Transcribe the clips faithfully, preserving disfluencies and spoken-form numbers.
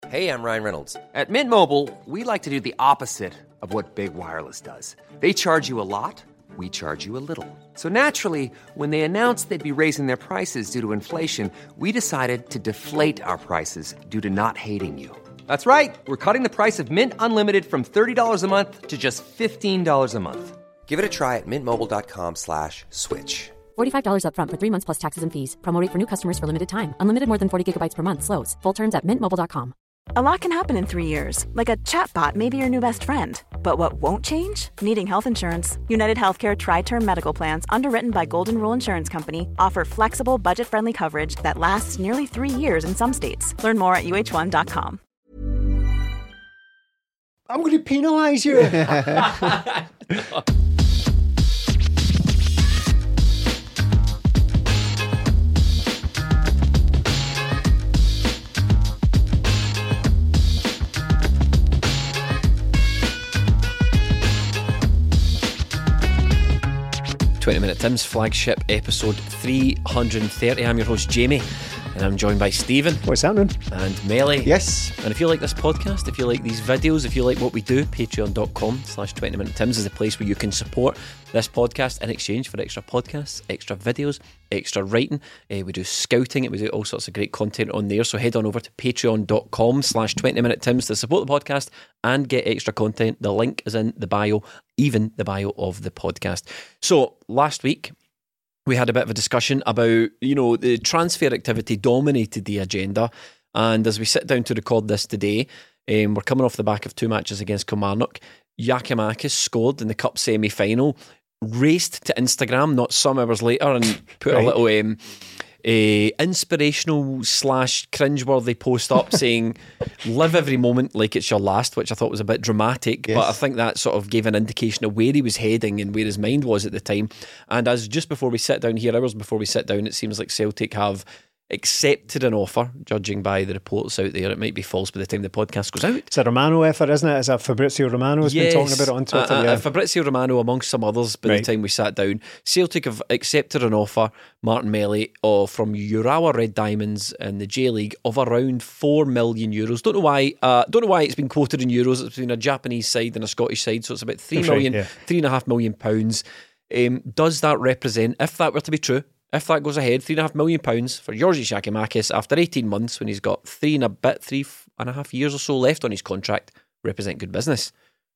Hey, I'm Ryan Reynolds. At Mint Mobile, we like to do the opposite of what Big Wireless does. They charge you a lot, we charge you a little. So naturally, when they announced they'd be raising their prices due to inflation, we decided to deflate our prices due to not hating you. That's right. We're cutting the price of Mint Unlimited from thirty dollars a month to just fifteen dollars a month. Give it a try at mintmobile.com slash switch. forty-five dollars up front for three months plus taxes and fees. Promo rate for new customers for limited time. Unlimited more than forty gigabytes per month slows. Full terms at mint mobile dot com. A lot can happen in three years, like a chatbot may be your new best friend. But what won't change? Needing health insurance. United Healthcare Tri-Term Medical Plans, underwritten by Golden Rule Insurance Company, offer flexible, budget-friendly coverage that lasts nearly three years in some states. Learn more at U H one dot com. I'm going to penalise you. twenty minute Tim's flagship episode three hundred thirty. I'm your host Jamie, and I'm joined by Stephen. What's happening? And Melly. Yes. And if you like this podcast, if you like these videos, if you like what we do, patreon.com slash 20 minute Tims is the place where you can support this podcast in exchange for extra podcasts, extra videos, extra writing. Uh, we do scouting and we do all sorts of great content on there. So head on over to patreon.com slash 20 minute Tims to support the podcast and get extra content. The link is in the bio, even the bio of the podcast. So last week, we had a bit of a discussion about, you know, the transfer activity dominated the agenda. And as we sit down to record this today, um, we're coming off the back of two matches against Kilmarnock. Giakoumakis scored in the cup semi-final, raced to Instagram not some hours later and put right. a little um, a inspirational slash cringeworthy post up saying, live every moment like it's your last, which I thought was a bit dramatic, yes. But I think that sort of gave an indication of where he was heading and where his mind was at the time. And as just before we sit down here, hours before we sit down, it seems like Celtic have accepted an offer, judging by the reports out there. It might be false by the time the podcast goes out. It's a Romano effort, isn't it? Is that Fabrizio Romano has yes. been talking about it on Twitter? Uh, uh, yeah. Fabrizio Romano amongst some others by right. the time we sat down. Celtic have accepted an offer, Martin Melly, of, from Urawa Red Diamonds in the J-League of around four million euros. Don't know why uh, don't know why it's been quoted in euros. It's between a Japanese side and a Scottish side, so it's about three That's million, right, yeah. three and a half million pounds. Um, does that represent, if that were to be true, if that goes ahead, three and a half million pounds for Giorgos Giakoumakis after eighteen months, when he's got three and a bit, three and a half years or so left on his contract, represent good business?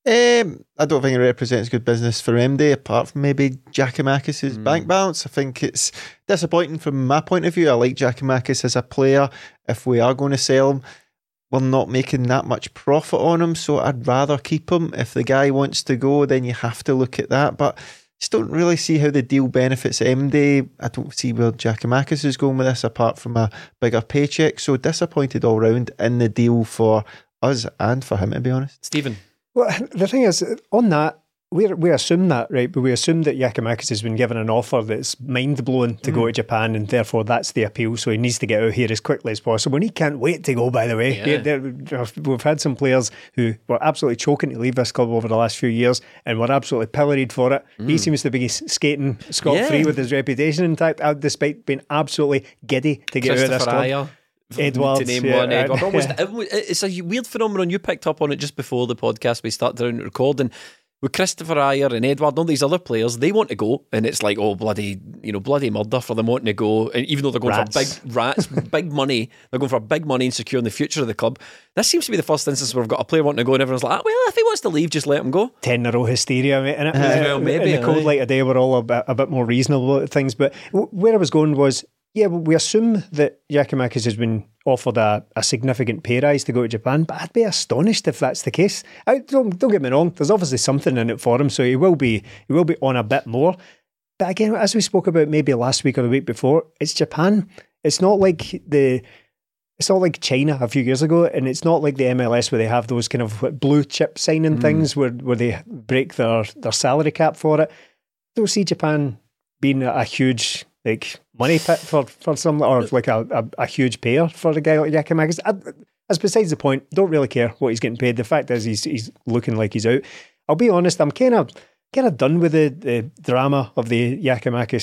Um, I don't think it represents good business for M D, apart from maybe Giakoumakis' mm. bank balance. I think it's disappointing from my point of view. I like Giakoumakis as a player. If we are going to sell him, we're not making that much profit on him, so I'd rather keep him. If the guy wants to go, then you have to look at that. But just don't really see how the deal benefits M D. I don't see where Giakoumakis is going with this apart from a bigger paycheck. So disappointed all round in the deal for us and for him, to be honest. Stephen? Well, the thing is, on that, we we assume that, right? But we assume that Giakoumakis has been given an offer that's mind-blowing to mm. go to Japan, and therefore that's the appeal. So he needs to get out here as quickly as possible. And he can't wait to go, by the way. Yeah. They're, they're, we've had some players who were absolutely choking to leave this club over the last few years and were absolutely pilloried for it. Mm. He seems to be skating scot-free yeah. with his reputation intact, despite being absolutely giddy to get out of this club. Edwards, to name yeah, one, Edward. Almost, yeah. It's a weird phenomenon. You picked up on it just before the podcast we started recording. With Christopher Ayer and Edward and all these other players, they want to go, and it's like, oh, bloody, you know, bloody murder for them wanting to go. And even though they're going rats. for big rats, big money, they're going for big money and securing the future of the club. This seems to be the first instance where we've got a player wanting to go, and everyone's like, ah, well, if he wants to leave, just let him go. ten-year-old hysteria, mate. And it, uh, well, maybe in the cold light of day, we're all a bit, a bit more reasonable about things. But where I was going was, yeah, we assume that Giakoumakis has been offered a, a significant pay rise to go to Japan, but I'd be astonished if that's the case. I, don't, don't get me wrong, there's obviously something in it for him, so he will be he will be on a bit more. But again, as we spoke about maybe last week or the week before, it's Japan. It's not like the it's not like China a few years ago, and it's not like the M L S where they have those kind of blue chip signing mm. things where, where they break their, their salary cap for it. I don't see Japan being a, a huge like money pit for, for some, or like a, a, a huge payer for a guy like Giakoumakis. That's besides the point. Don't really care what he's getting paid. The fact is he's he's looking like he's out. I'll be honest, I'm kind of kind of done with the, the drama of the Giakoumakis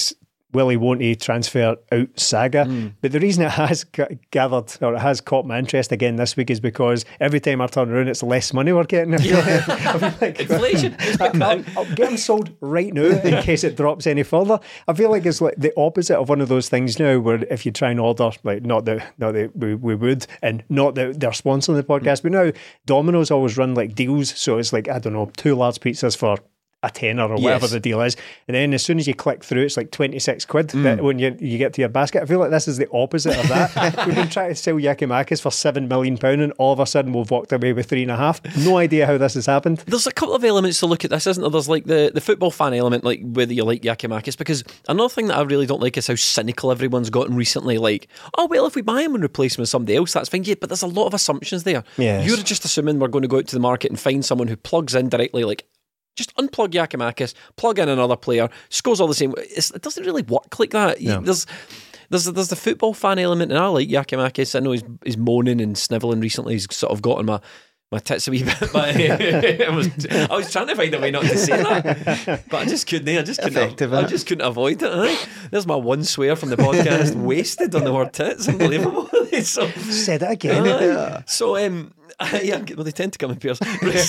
will he, won't he transfer out saga. Mm. But the reason it has g- gathered, or it has caught my interest again this week, is because every time I turn around, it's less money we're getting. Yeah. I mean, like, inflation. I'll, I'll, I'll get them sold right now in case it drops any further. I feel like it's like the opposite of one of those things now, where if you try and order, like not that, not that we, we would, and not that they're sponsoring the podcast, mm. but now Domino's always run like deals, so it's like, I don't know, two large pizzas for a tenner or whatever yes. the deal is, and then as soon as you click through, it's like twenty-six quid mm. that when you you get to your basket. I feel like this is the opposite of that. We've been trying to sell Giakoumakis for seven million pounds, and all of a sudden we've walked away with three and a half. No idea how this has happened. There's a couple of elements to look at this, isn't there? There's like the, the football fan element, like whether you like Giakoumakis, because another thing that I really don't like is how cynical everyone's gotten recently. Like, oh well, if we buy him and replace him with somebody else, that's fine. Yeah, but there's a lot of assumptions there. Yes. You're just assuming we're going to go out to the market and find someone who plugs in directly, like, just unplug Giakoumakis, plug in another player, scores all the same. It's, it doesn't really work like that. No. There's, there's, there's the football fan element, and I like Giakoumakis. I know he's, he's moaning and snivelling recently. He's sort of gotten my, my tits a wee bit. But I, was, I was trying to find a way not to say that, but I just couldn't. I just couldn't. Effective, I just couldn't avoid it. Right? There's my one swear from the podcast wasted on the word tits. Unbelievable. So, said it again. Uh, yeah. So um. yeah, well, they tend to come in pairs.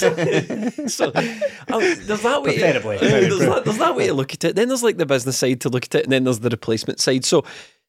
So um, there's that way. To, uh, there's, that, there's that way to look at it. Then there's like the business side to look at it, and then there's the replacement side. So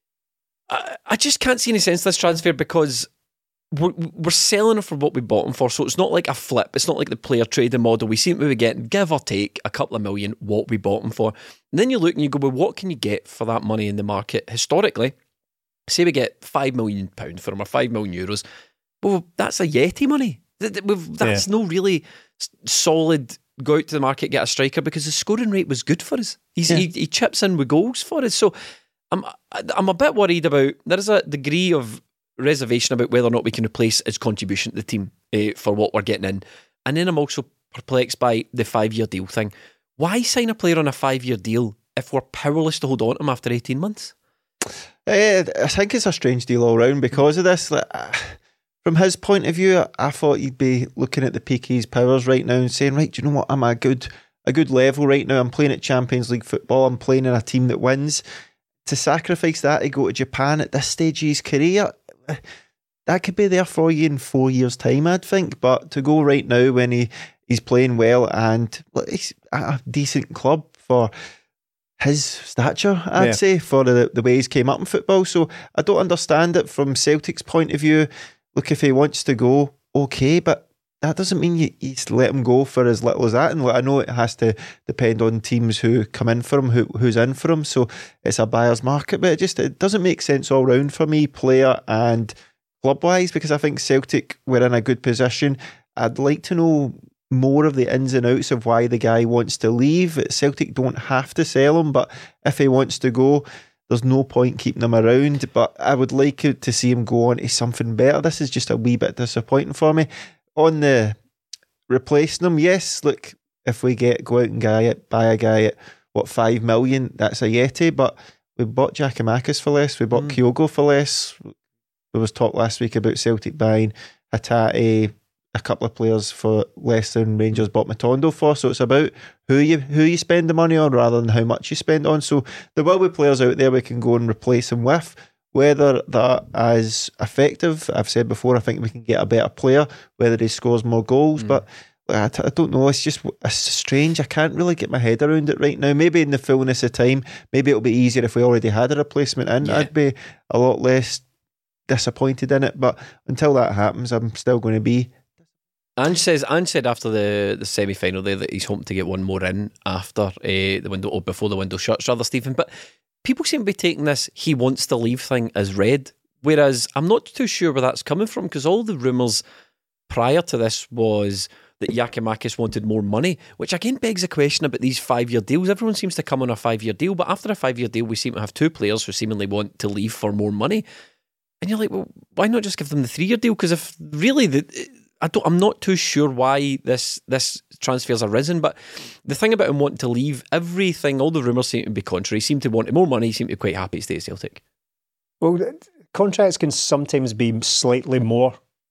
I, I just can't see any sense in this transfer, because we're, we're selling it for what we bought him for. So it's not like a flip. It's not like the player trading model. We seem to be getting, give or take, a couple of million what we bought him for. And then you look and you go, well, what can you get for that money in the market historically? Say we get five million pounds for him, or five million euros. Well, that's a Yeti money. That's yeah. no really solid go out to the market, get a striker, because the scoring rate was good for us. He's, yeah. he, he chips in with goals for us. So I'm I'm a bit worried about, there is a degree of reservation about whether or not we can replace his contribution to the team uh, for what we're getting in. And then I'm also perplexed by the five-year deal thing. Why sign a player on a five-year deal if we're powerless to hold on to him after eighteen months? Uh, I think it's a strange deal all round because of this. Like, uh, From his point of view, I thought he'd be looking at the peak of his powers right now and saying, right, do you know what, I'm at a good, a good level right now. I'm playing at Champions League football. I'm playing in a team that wins. To sacrifice that to go to Japan at this stage of his career, that could be there for you in four years' time, I'd think. But to go right now when he, he's playing well and he's at a decent club for his stature, I'd yeah. say, for the, the way he's came up in football. So I don't understand it from Celtic's point of view. Look, if he wants to go, okay, but that doesn't mean you, you let him go for as little as that. And I know it has to depend on teams who come in for him, who, who's in for him. So it's a buyer's market, but it just it doesn't make sense all round for me, player and club-wise, because I think Celtic were in a good position. I'd like to know more of the ins and outs of why the guy wants to leave. Celtic don't have to sell him, but if he wants to go, there's no point keeping him around, but I would like to see him go on to something better. This is just a wee bit disappointing for me. On the replacing him, yes, look, if we get go out and guy, buy a guy at, what, five million, that's a Yeti, but we bought Giakoumakis for less, we bought mm. Kyogo for less. There was talk last week about Celtic buying Hatate, a couple of players for less than Rangers bought Matondo for. So it's about who you who you spend the money on rather than how much you spend on. So there will be players out there we can go and replace him with. Whether that is effective, I've said before, I think we can get a better player, whether he scores more goals. Mm. But I, t- I don't know, it's just it's strange. I can't really get my head around it right now. Maybe in the fullness of time, maybe it'll be easier if we already had a replacement in. Yeah. I'd be a lot less disappointed in it. But until that happens, I'm still going to be. Ange says Ange said after the, the semi-final there that he's hoping to get one more in after uh, the window, or before the window shuts, rather, Stephen. But people seem to be taking this he wants to leave thing as read, whereas I'm not too sure where that's coming from, because all the rumours prior to this was that Giakoumakis wanted more money, which again begs a question about these five-year deals. Everyone seems to come on a five-year deal, but after a five-year deal we seem to have two players who seemingly want to leave for more money. And you're like, well, why not just give them the three-year deal? Because if really the... I don't, I'm not too sure why this this transfer's arisen, but the thing about him wanting to leave, everything, all the rumours seem to be contrary. He seemed to want more money, he seemed to be quite happy to stay at Celtic. Well, contracts can sometimes be slightly more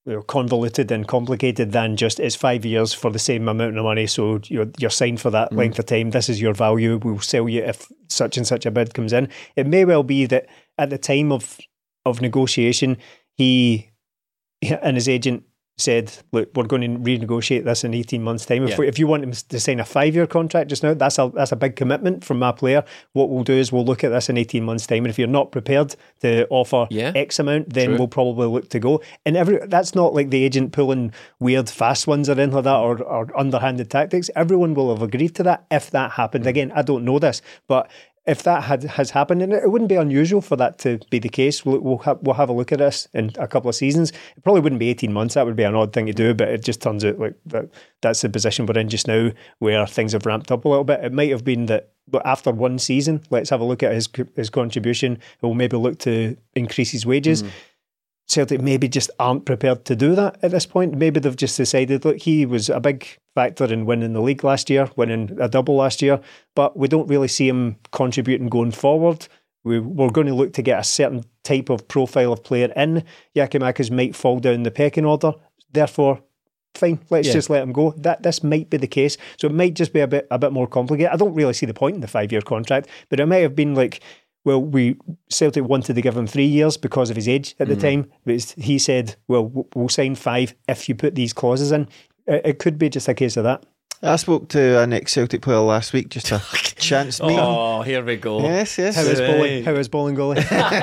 you know, convoluted and complicated than just it's five years for the same amount of money, so you're, you're signed for that mm. length of time. This is your value. We'll sell you if such and such a bid comes in. It may well be that at the time of of negotiation, he and his agent said, look, we're going to renegotiate this in eighteen months' time. If, yeah. we, if you want him to sign a five-year contract just now, that's a that's a big commitment from my player. What we'll do is we'll look at this in eighteen months' time, and if you're not prepared to offer yeah. X amount, then True. we'll probably look to go. And every that's not like the agent pulling weird fast ones or anything like that, or, or underhanded tactics. Everyone will have agreed to that if that happened. Again, I don't know this, but if that had has happened, and it wouldn't be unusual for that to be the case. We'll we'll, ha- we'll have a look at this in a couple of seasons. It probably wouldn't be eighteen months. That would be an odd thing to do, but it just turns out like that that's the position we're in just now, where things have ramped up a little bit. It might have been that, but after one season, let's have a look at his his contribution. We'll maybe look to increase his wages. Mm. Celtic maybe just aren't prepared to do that at this point. Maybe they've just decided, look, he was a big factor in winning the league last year, winning a double last year, but we don't really see him contributing going forward. We, we're going to look to get a certain type of profile of player in. Giakoumakis might fall down the pecking order. Therefore, fine, let's yeah. just let him go. That this might be the case. So it might just be a bit a bit more complicated. I don't really see the point in the five-year contract, but it might have been like, well, we Celtic wanted to give him three years because of his age at the mm. time. But he said, well, we'll sign five if you put these clauses in. It could be just a case of that. I spoke to an ex-Celtic player last week, just a chance meeting. Oh, here we go. Yes, yes. How is bowling? How is bowling goalie?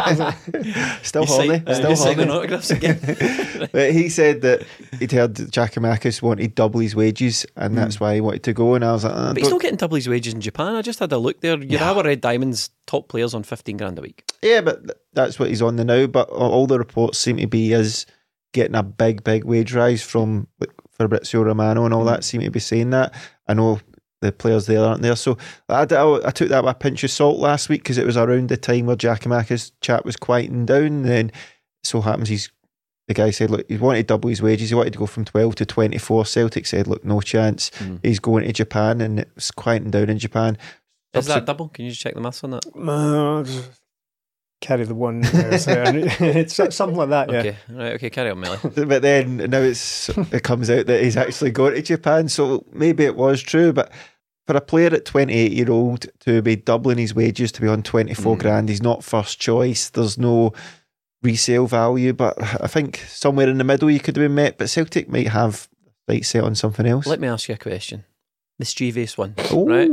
Still horny. Uh, Still horny. Autographs again. But he said that he'd heard that Giakoumakis wanted double his wages, and mm. that's why he wanted to go. And I was like, oh, but he's not getting double his wages in Japan. I just had a look there. Your yeah. Red Diamonds top players on fifteen grand a week. Yeah, but that's what he's on the now. But all the reports seem to be is getting a big, big wage rise from like, Fabrizio Romano and all mm. that seem to be saying that. I know the players there aren't there, so I, I, I took that with a pinch of salt last week because it was around the time where Giakoumakis' chat was quieting down. And then it so happens he's the guy said, look, he wanted to double his wages. He wanted to go from twelve to twenty-four. Celtic said, look, no chance. Mm. He's going to Japan, and it's quieting down in Japan. Is that double? Can you just check the maths on that? Uh, carry the one. It's something like that, yeah. Okay, right, okay, carry on, Melly. But then now it's it comes out that he's actually going to Japan, so maybe it was true, but for a player at twenty-eight year old to be doubling his wages to be on twenty-four mm. grand, he's not first choice. There's no resale value, but I think somewhere in the middle you could have been met, but Celtic might have right set on something else. Let me ask you a question. Mischievous one, Ooh. right?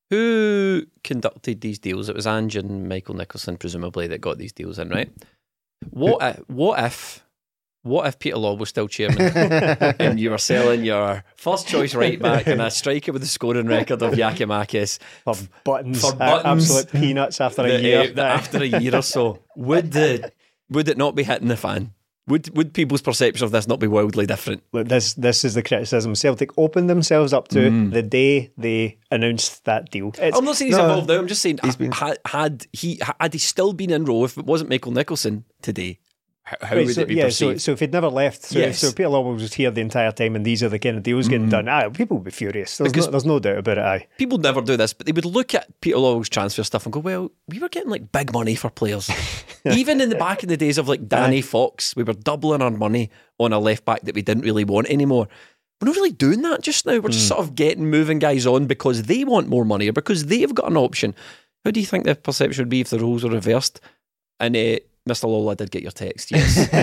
Who conducted these deals? It was Ange and Michael Nicholson, presumably, that got these deals in, right? What if, what if, what if Peter Law was still chairman and you were selling your first choice right back and a striker with the scoring record of Giakoumakis for buttons, for buttons, absolute peanuts after a the, year, uh, after a year or so? Would the would it not be hitting the fan? Would would people's perception of this not be wildly different? Look, this this is the criticism. Celtic opened themselves up to mm. the day they announced that deal. It's, I'm not saying he's no, involved now. I'm just saying been, had, had he had he still been in row if it wasn't Michael Nicholson today, how right, would so, it be yeah, perceived? So, so if he'd never left, so, yes. so Peter Lawwell was here the entire time, and these are the kind of deals getting mm. done. Ah, people would be furious. There's no, there's no doubt about it. Aye. People never do this, but they would look at Peter Lawwell's transfer stuff and go, "Well, we were getting like big money for players." Even in the back in the days of like Danny Aye. Fox, we were doubling our money on a left back that we didn't really want anymore. We're not really doing that just now. We're mm. just sort of getting moving guys on because they want more money or because they've got an option. How do you think the perception would be if the roles were reversed? And uh, Mister Lawler did get your text,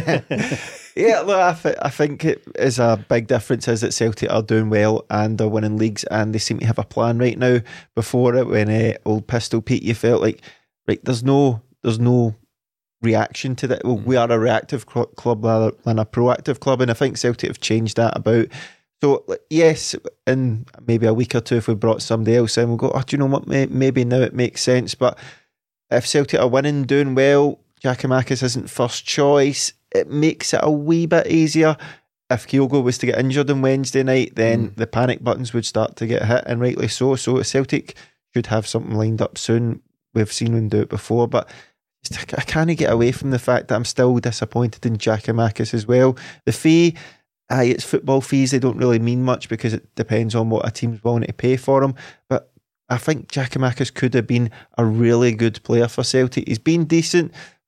yes. Yeah, look, I, th- I think it is a big difference is that Celtic are doing well and they're winning leagues and they seem to have a plan right now. Before it, when uh, old Pistol Pete, you felt like, right, there's no, there's no reaction to that. Well, mm. we are a reactive cl- club rather than a proactive club, and I think Celtic have changed that about. So, yes, in maybe a week or two, if we brought somebody else in, we'll go, oh, do you know what, maybe now it makes sense. But if Celtic are winning, doing well, Giakoumakis isn't first choice, it makes it a wee bit easier. If Kyogo was to get injured on Wednesday night, then mm. the panic buttons would start to get hit, and rightly so. So Celtic should have something lined up soon. We've seen them do it before, but I can't get away from the fact that I'm still disappointed in Giakoumakis as well. The fee, aye, it's football fees, they don't really mean much because it depends on what a team's willing to pay for him. But I think Giakoumakis could have been a really good player for Celtic. He's been decent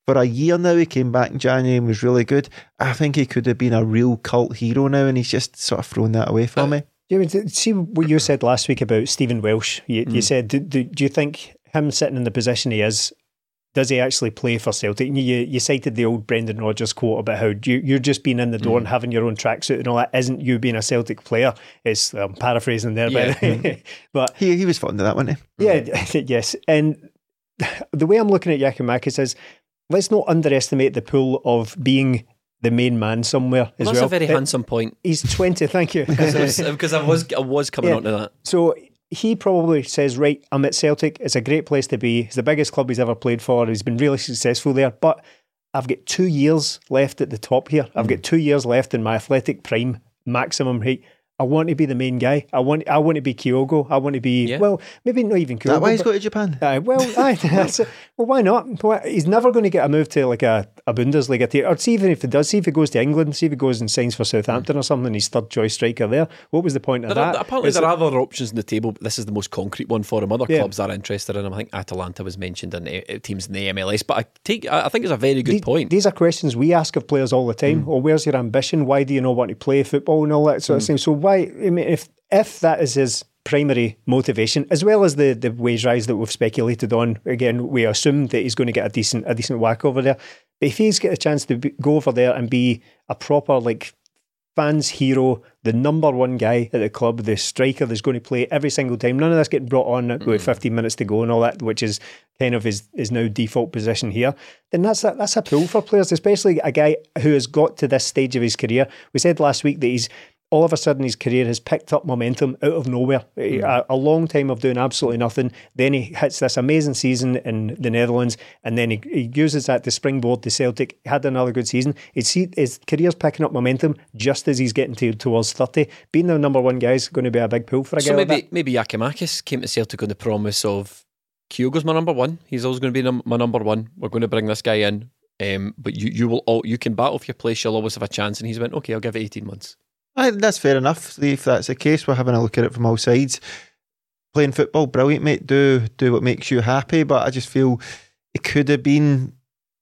for a year now. He came back in January and was really good. I think he could have been a real cult hero now, and he's just sort of thrown that away from me. Yeah, see what you said last week about Stephen Welsh. You, mm. you said, do, do, do you think him sitting in the position he is, does he actually play for Celtic? You, you cited the old Brendan Rodgers quote about how you, you're just being in the door mm. and having your own tracksuit and all that. Isn't you being a Celtic player? It's I'm paraphrasing there, yeah. by the way. But he he was fond of that, wasn't he? Yeah, yes. And the way I'm looking at Giakoumakis is, let's not underestimate the pull of being the main man somewhere as well. That's well. a very it, handsome point. He's twenty. Thank you. Because I, was, I was I was coming yeah. on to that. So he probably says, right, I'm at Celtic. It's a great place to be. It's the biggest club he's ever played for. He's been really successful there. But I've got two years left at the top here. I've mm. got two years left in my athletic prime maximum height. I want to be the main guy. I want I want to be Kyogo. I want to be, yeah. well, maybe not even Kyogo. Is that why he's got to Japan? Uh, well, I, well, why not? He's never going to get a move to like a, a Bundesliga team. Or see, even if he does, see if he goes to England, see if he goes and signs for Southampton mm. or something, he's third choice striker there. What was the point of there that? Are, apparently Is there it, are other options on the table, but this is the most concrete one for him. Other yeah. clubs are interested in him. I think Atalanta was mentioned in uh, teams in the M L S, but I take I think it's a very good these, point. These are questions we ask of players all the time. Mm. Well, where's your ambition? Why do you not want to play football and all that sort mm. of thing? So why, I mean, if If that is his primary motivation, as well as the, the wage rise that we've speculated on, again, we assume that he's going to get a decent a decent whack over there. But if he's got a chance to be, go over there and be a proper like fans' hero, the number one guy at the club, the striker that's going to play every single time, none of this getting brought on mm. with fifteen minutes to go and all that, which is kind of his, his now default position here, then that's a, that's a pull for players, especially a guy who has got to this stage of his career. We said last week that he's all of a sudden his career has picked up momentum out of nowhere. Mm. A, a long time of doing absolutely nothing. Then he hits this amazing season in the Netherlands, and then he, he uses that to springboard to Celtic. Had another good season. His, his career's picking up momentum just as he's getting to, towards thirty. Being the number one guy is going to be a big pull for a guy so like maybe, that. maybe Giakoumakis came to Celtic on the promise of Kyogo's my number one. He's always going to be num- my number one. We're going to bring this guy in, um, but you you will all, you can battle for your place. You'll always have a chance. And he's went, okay, I'll give it eighteen months. I think that's fair enough. If that's the case, we're having a look at it from all sides. Playing football, brilliant, mate. Do do what makes you happy. But I just feel it could have been,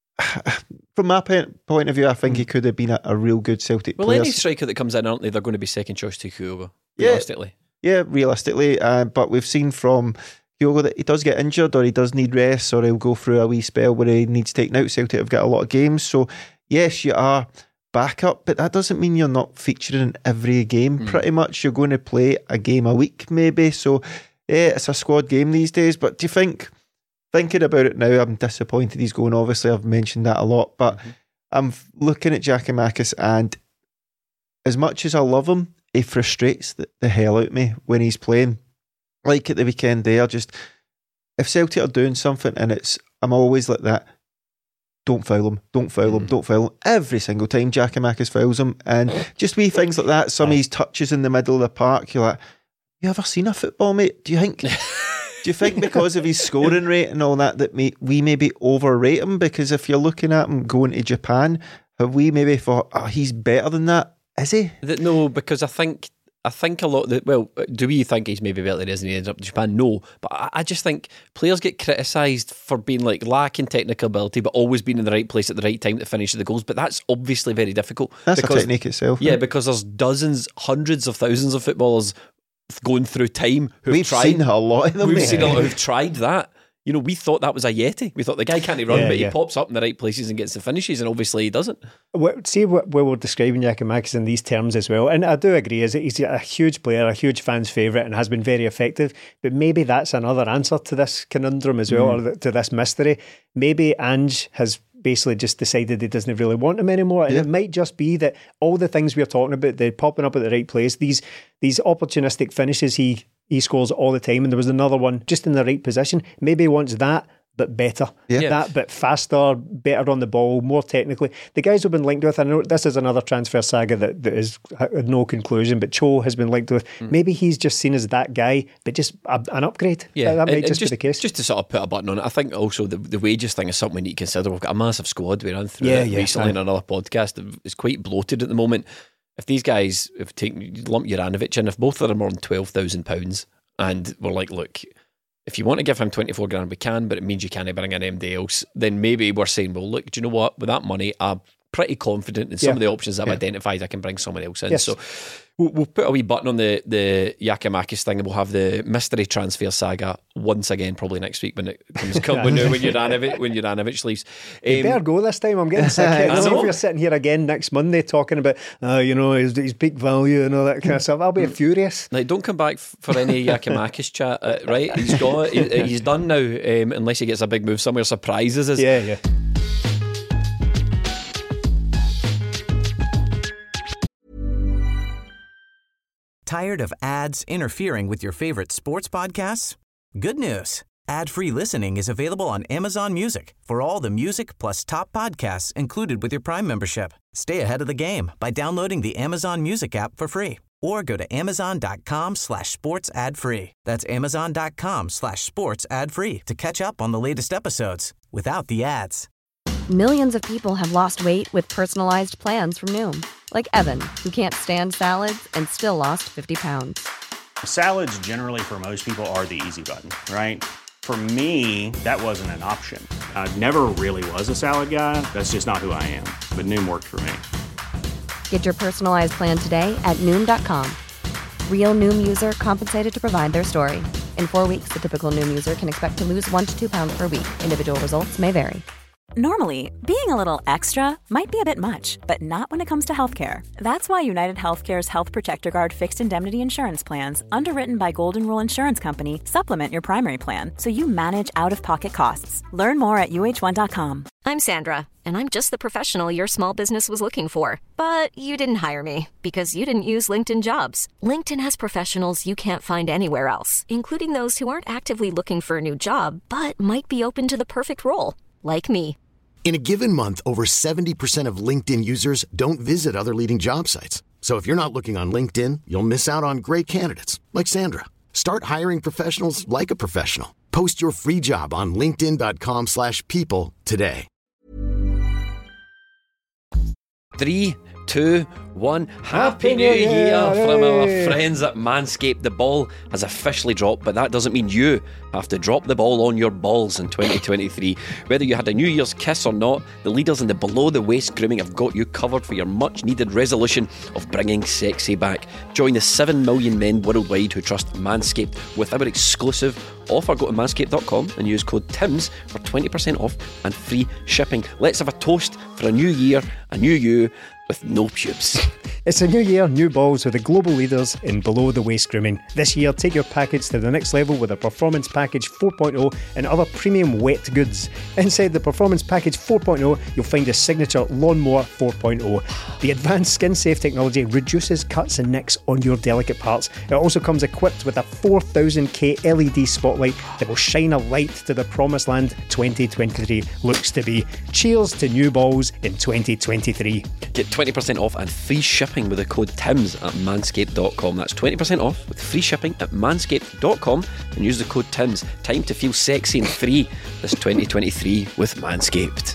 from my point of view, I think he could have been a, a real good Celtic well, player. Well, any striker that comes in, aren't they? They're going to be second choice to Kyogo, yeah, realistically. Yeah, realistically. Uh, but we've seen from Kyogo that he does get injured, or he does need rest, or he'll go through a wee spell where he needs taken out. Celtic have got a lot of games. So, yes, you are backup, but that doesn't mean you're not featuring in every game. Mm. Pretty much you're going to play a game a week maybe, so yeah, it's a squad game these days. But do you think, thinking about it now, I'm disappointed he's going, obviously I've mentioned that a lot, but mm-hmm. I'm looking at Giakoumakis, and as much as I love him, he frustrates the, the hell out of me when he's playing. Like at the weekend there, just if Celtic are doing something and it's, I'm always like that, don't foul him, don't foul him, mm. don't foul him. Every single time Giakoumakis fouls him, and just wee things like that. Some of his touches in the middle of the park, you're like, you ever seen a football, mate? Do you think do you think because of his scoring rate and all that, that may, we maybe overrate him? Because if you're looking at him going to Japan, have we maybe thought, oh, he's better than that? Is he? No, because I think I think a lot of the, well, do we think he's maybe better than he is and he ends up in Japan? No, but I, I just think players get criticised for being like lacking technical ability but always being in the right place at the right time to finish the goals, but that's obviously very difficult. That's because, a technique itself. Yeah, right? because there's dozens, hundreds of thousands of footballers going through time who've We've tried, seen a lot of them. We've mate. seen a lot who've tried that. You know, we thought that was a Yeti. We thought the guy can't run, yeah, but yeah. he pops up in the right places and gets the finishes, and obviously he doesn't. Well, see what we we're describing Giakoumakis in these terms as well, and I do agree, is that he's a huge player, a huge fan's favourite, and has been very effective. But maybe that's another answer to this conundrum as well, mm. or to this mystery. Maybe Ange has basically just decided he doesn't really want him anymore, and yeah. it might just be that all the things we're talking about, they're popping up at the right place, these these opportunistic finishes he he scores all the time, and there was another one just in the right position. Maybe he wants that, but better. Yeah. That, but faster, better on the ball, more technically. The guys who've been linked with, I know this is another transfer saga that, that is had no conclusion, but Cho has been linked with. Mm. Maybe he's just seen as that guy, but just a, an upgrade. Yeah, that, that might and, just, and just be the case. Just to sort of put a button on it, I think also the, the wages thing is something we need to consider. We've got a massive squad. We ran through yeah, it yeah, recently aye. in another podcast. It's quite bloated at the moment. If these guys, if take lump Juranovic in, if both of them are on twelve thousand pounds, and we're like, look, if you want to give him twenty-four grand, we can, but it means you can't bring in anybody else. Then maybe we're saying, well, look, do you know what? With that money, I'm pretty confident in some Yeah. of the options I've Yeah. identified. I can bring someone else in. Yes. So we'll, we'll put a wee button on the the Giakoumakis thing, and we'll have the mystery transfer saga once again, probably next week when it comes. when when Juranovic when Juranovic leaves. You Um, better go this time. I'm getting sick. I I don't know know. if you're sitting here again next Monday talking about, uh, you know, his, his peak value and all that kind of stuff. I'll be furious. Like, don't come back f- for any Giakoumakis chat, uh, right? He's got, he, he's done now, um, unless he gets a big move somewhere, surprises us. Yeah, yeah. Tired of ads interfering with your favorite sports podcasts? Good news. Ad-free listening is available on Amazon Music for all the music plus top podcasts included with your Prime membership. Stay ahead of the game by downloading the Amazon Music app for free or go to amazon.com slash sports ad free. That's amazon.com slash sports ad free to catch up on the latest episodes without the ads. Millions of people have lost weight with personalized plans from Noom. Like Evan, who can't stand salads and still lost fifty pounds. Salads generally for most people are the easy button, right? For me, that wasn't an option. I never really was a salad guy. That's just not who I am. But Noom worked for me. Get your personalized plan today at Noom dot com. Real Noom user compensated to provide their story. In four weeks, the typical Noom user can expect to lose one to two pounds per week. Individual results may vary. Normally, being a little extra might be a bit much, but not when it comes to healthcare. That's why United Healthcare's Health Protector Guard fixed indemnity insurance plans, underwritten by Golden Rule Insurance Company, supplement your primary plan so you manage out-of-pocket costs. Learn more at U H one dot com. I'm Sandra, and I'm just the professional your small business was looking for. But you didn't hire me because you didn't use LinkedIn Jobs. LinkedIn has professionals you can't find anywhere else, including those who aren't actively looking for a new job, but might be open to the perfect role, like me. In a given month, over seventy percent of LinkedIn users don't visit other leading job sites. So if you're not looking on LinkedIn, you'll miss out on great candidates like Sandra. Start hiring professionals like a professional. Post your free job on linkedin.com slash people today. Three, two, one. Happy, Happy New New Year, Year, from our hooray. friends at Manscaped. The ball has officially dropped, but that doesn't mean you have to drop the ball on your balls in twenty twenty-three. Whether you had a New Year's kiss or not, the leaders in the below-the-waist grooming have got you covered for your much-needed resolution of bringing sexy back. Join the seven million men worldwide who trust Manscaped with our exclusive offer. Go to manscaped dot com and use code TIMS for twenty percent off and free shipping. Let's have a toast for a new year, a new you, with no pubes. It's a new year, new balls with the global leaders in below-the-waist grooming. This year, take your package to the next level with a Performance Package four point oh and other premium wet goods. Inside the Performance Package four point oh, you'll find the signature Lawnmower four point oh. The advanced skin-safe technology reduces cuts and nicks on your delicate parts. It also comes equipped with a four thousand K L E D spotlight that will shine a light to the promised land twenty twenty-three looks to be. Cheers to new balls in twenty twenty-three. Get twenty percent off and free shipping with the code TIMS at manscaped dot com. That's twenty percent off with free shipping at manscaped dot com and use the code TIMS. Time to feel sexy and free this twenty twenty-three with Manscaped.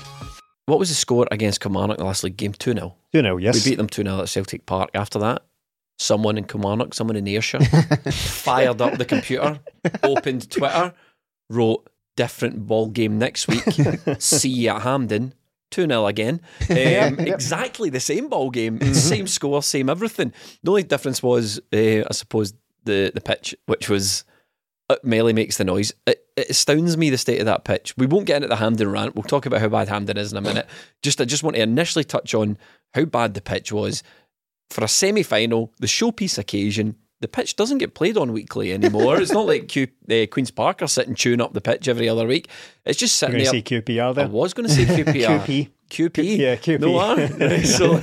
What was the score against Kilmarnock in the last league game? two nil. two nil, yes. We beat them two nil at Celtic Park. After that, someone in Kilmarnock, someone in Ayrshire, fired up the computer, opened Twitter, wrote, different ball game next week. See you at Hampden. two nil again. Um, exactly the same ball game, Mm-hmm. same score, same everything. The only difference was, uh, I suppose, the, the pitch, which was uh, Melly makes the noise. It, it astounds me, the state of that pitch. We won't get into the Hampden rant. We'll talk about how bad Hampden is in a minute. Just I just want to initially touch on how bad the pitch was. For a semi-final, the showpiece occasion, the pitch doesn't get played on weekly anymore. It's not like Q, uh, Queen's Park are sitting tune up the pitch every other week. It's just sitting You're there. going to say Q P R there? I was going to say Q P R. Q P. Q P. Yeah, Q P. No R. so,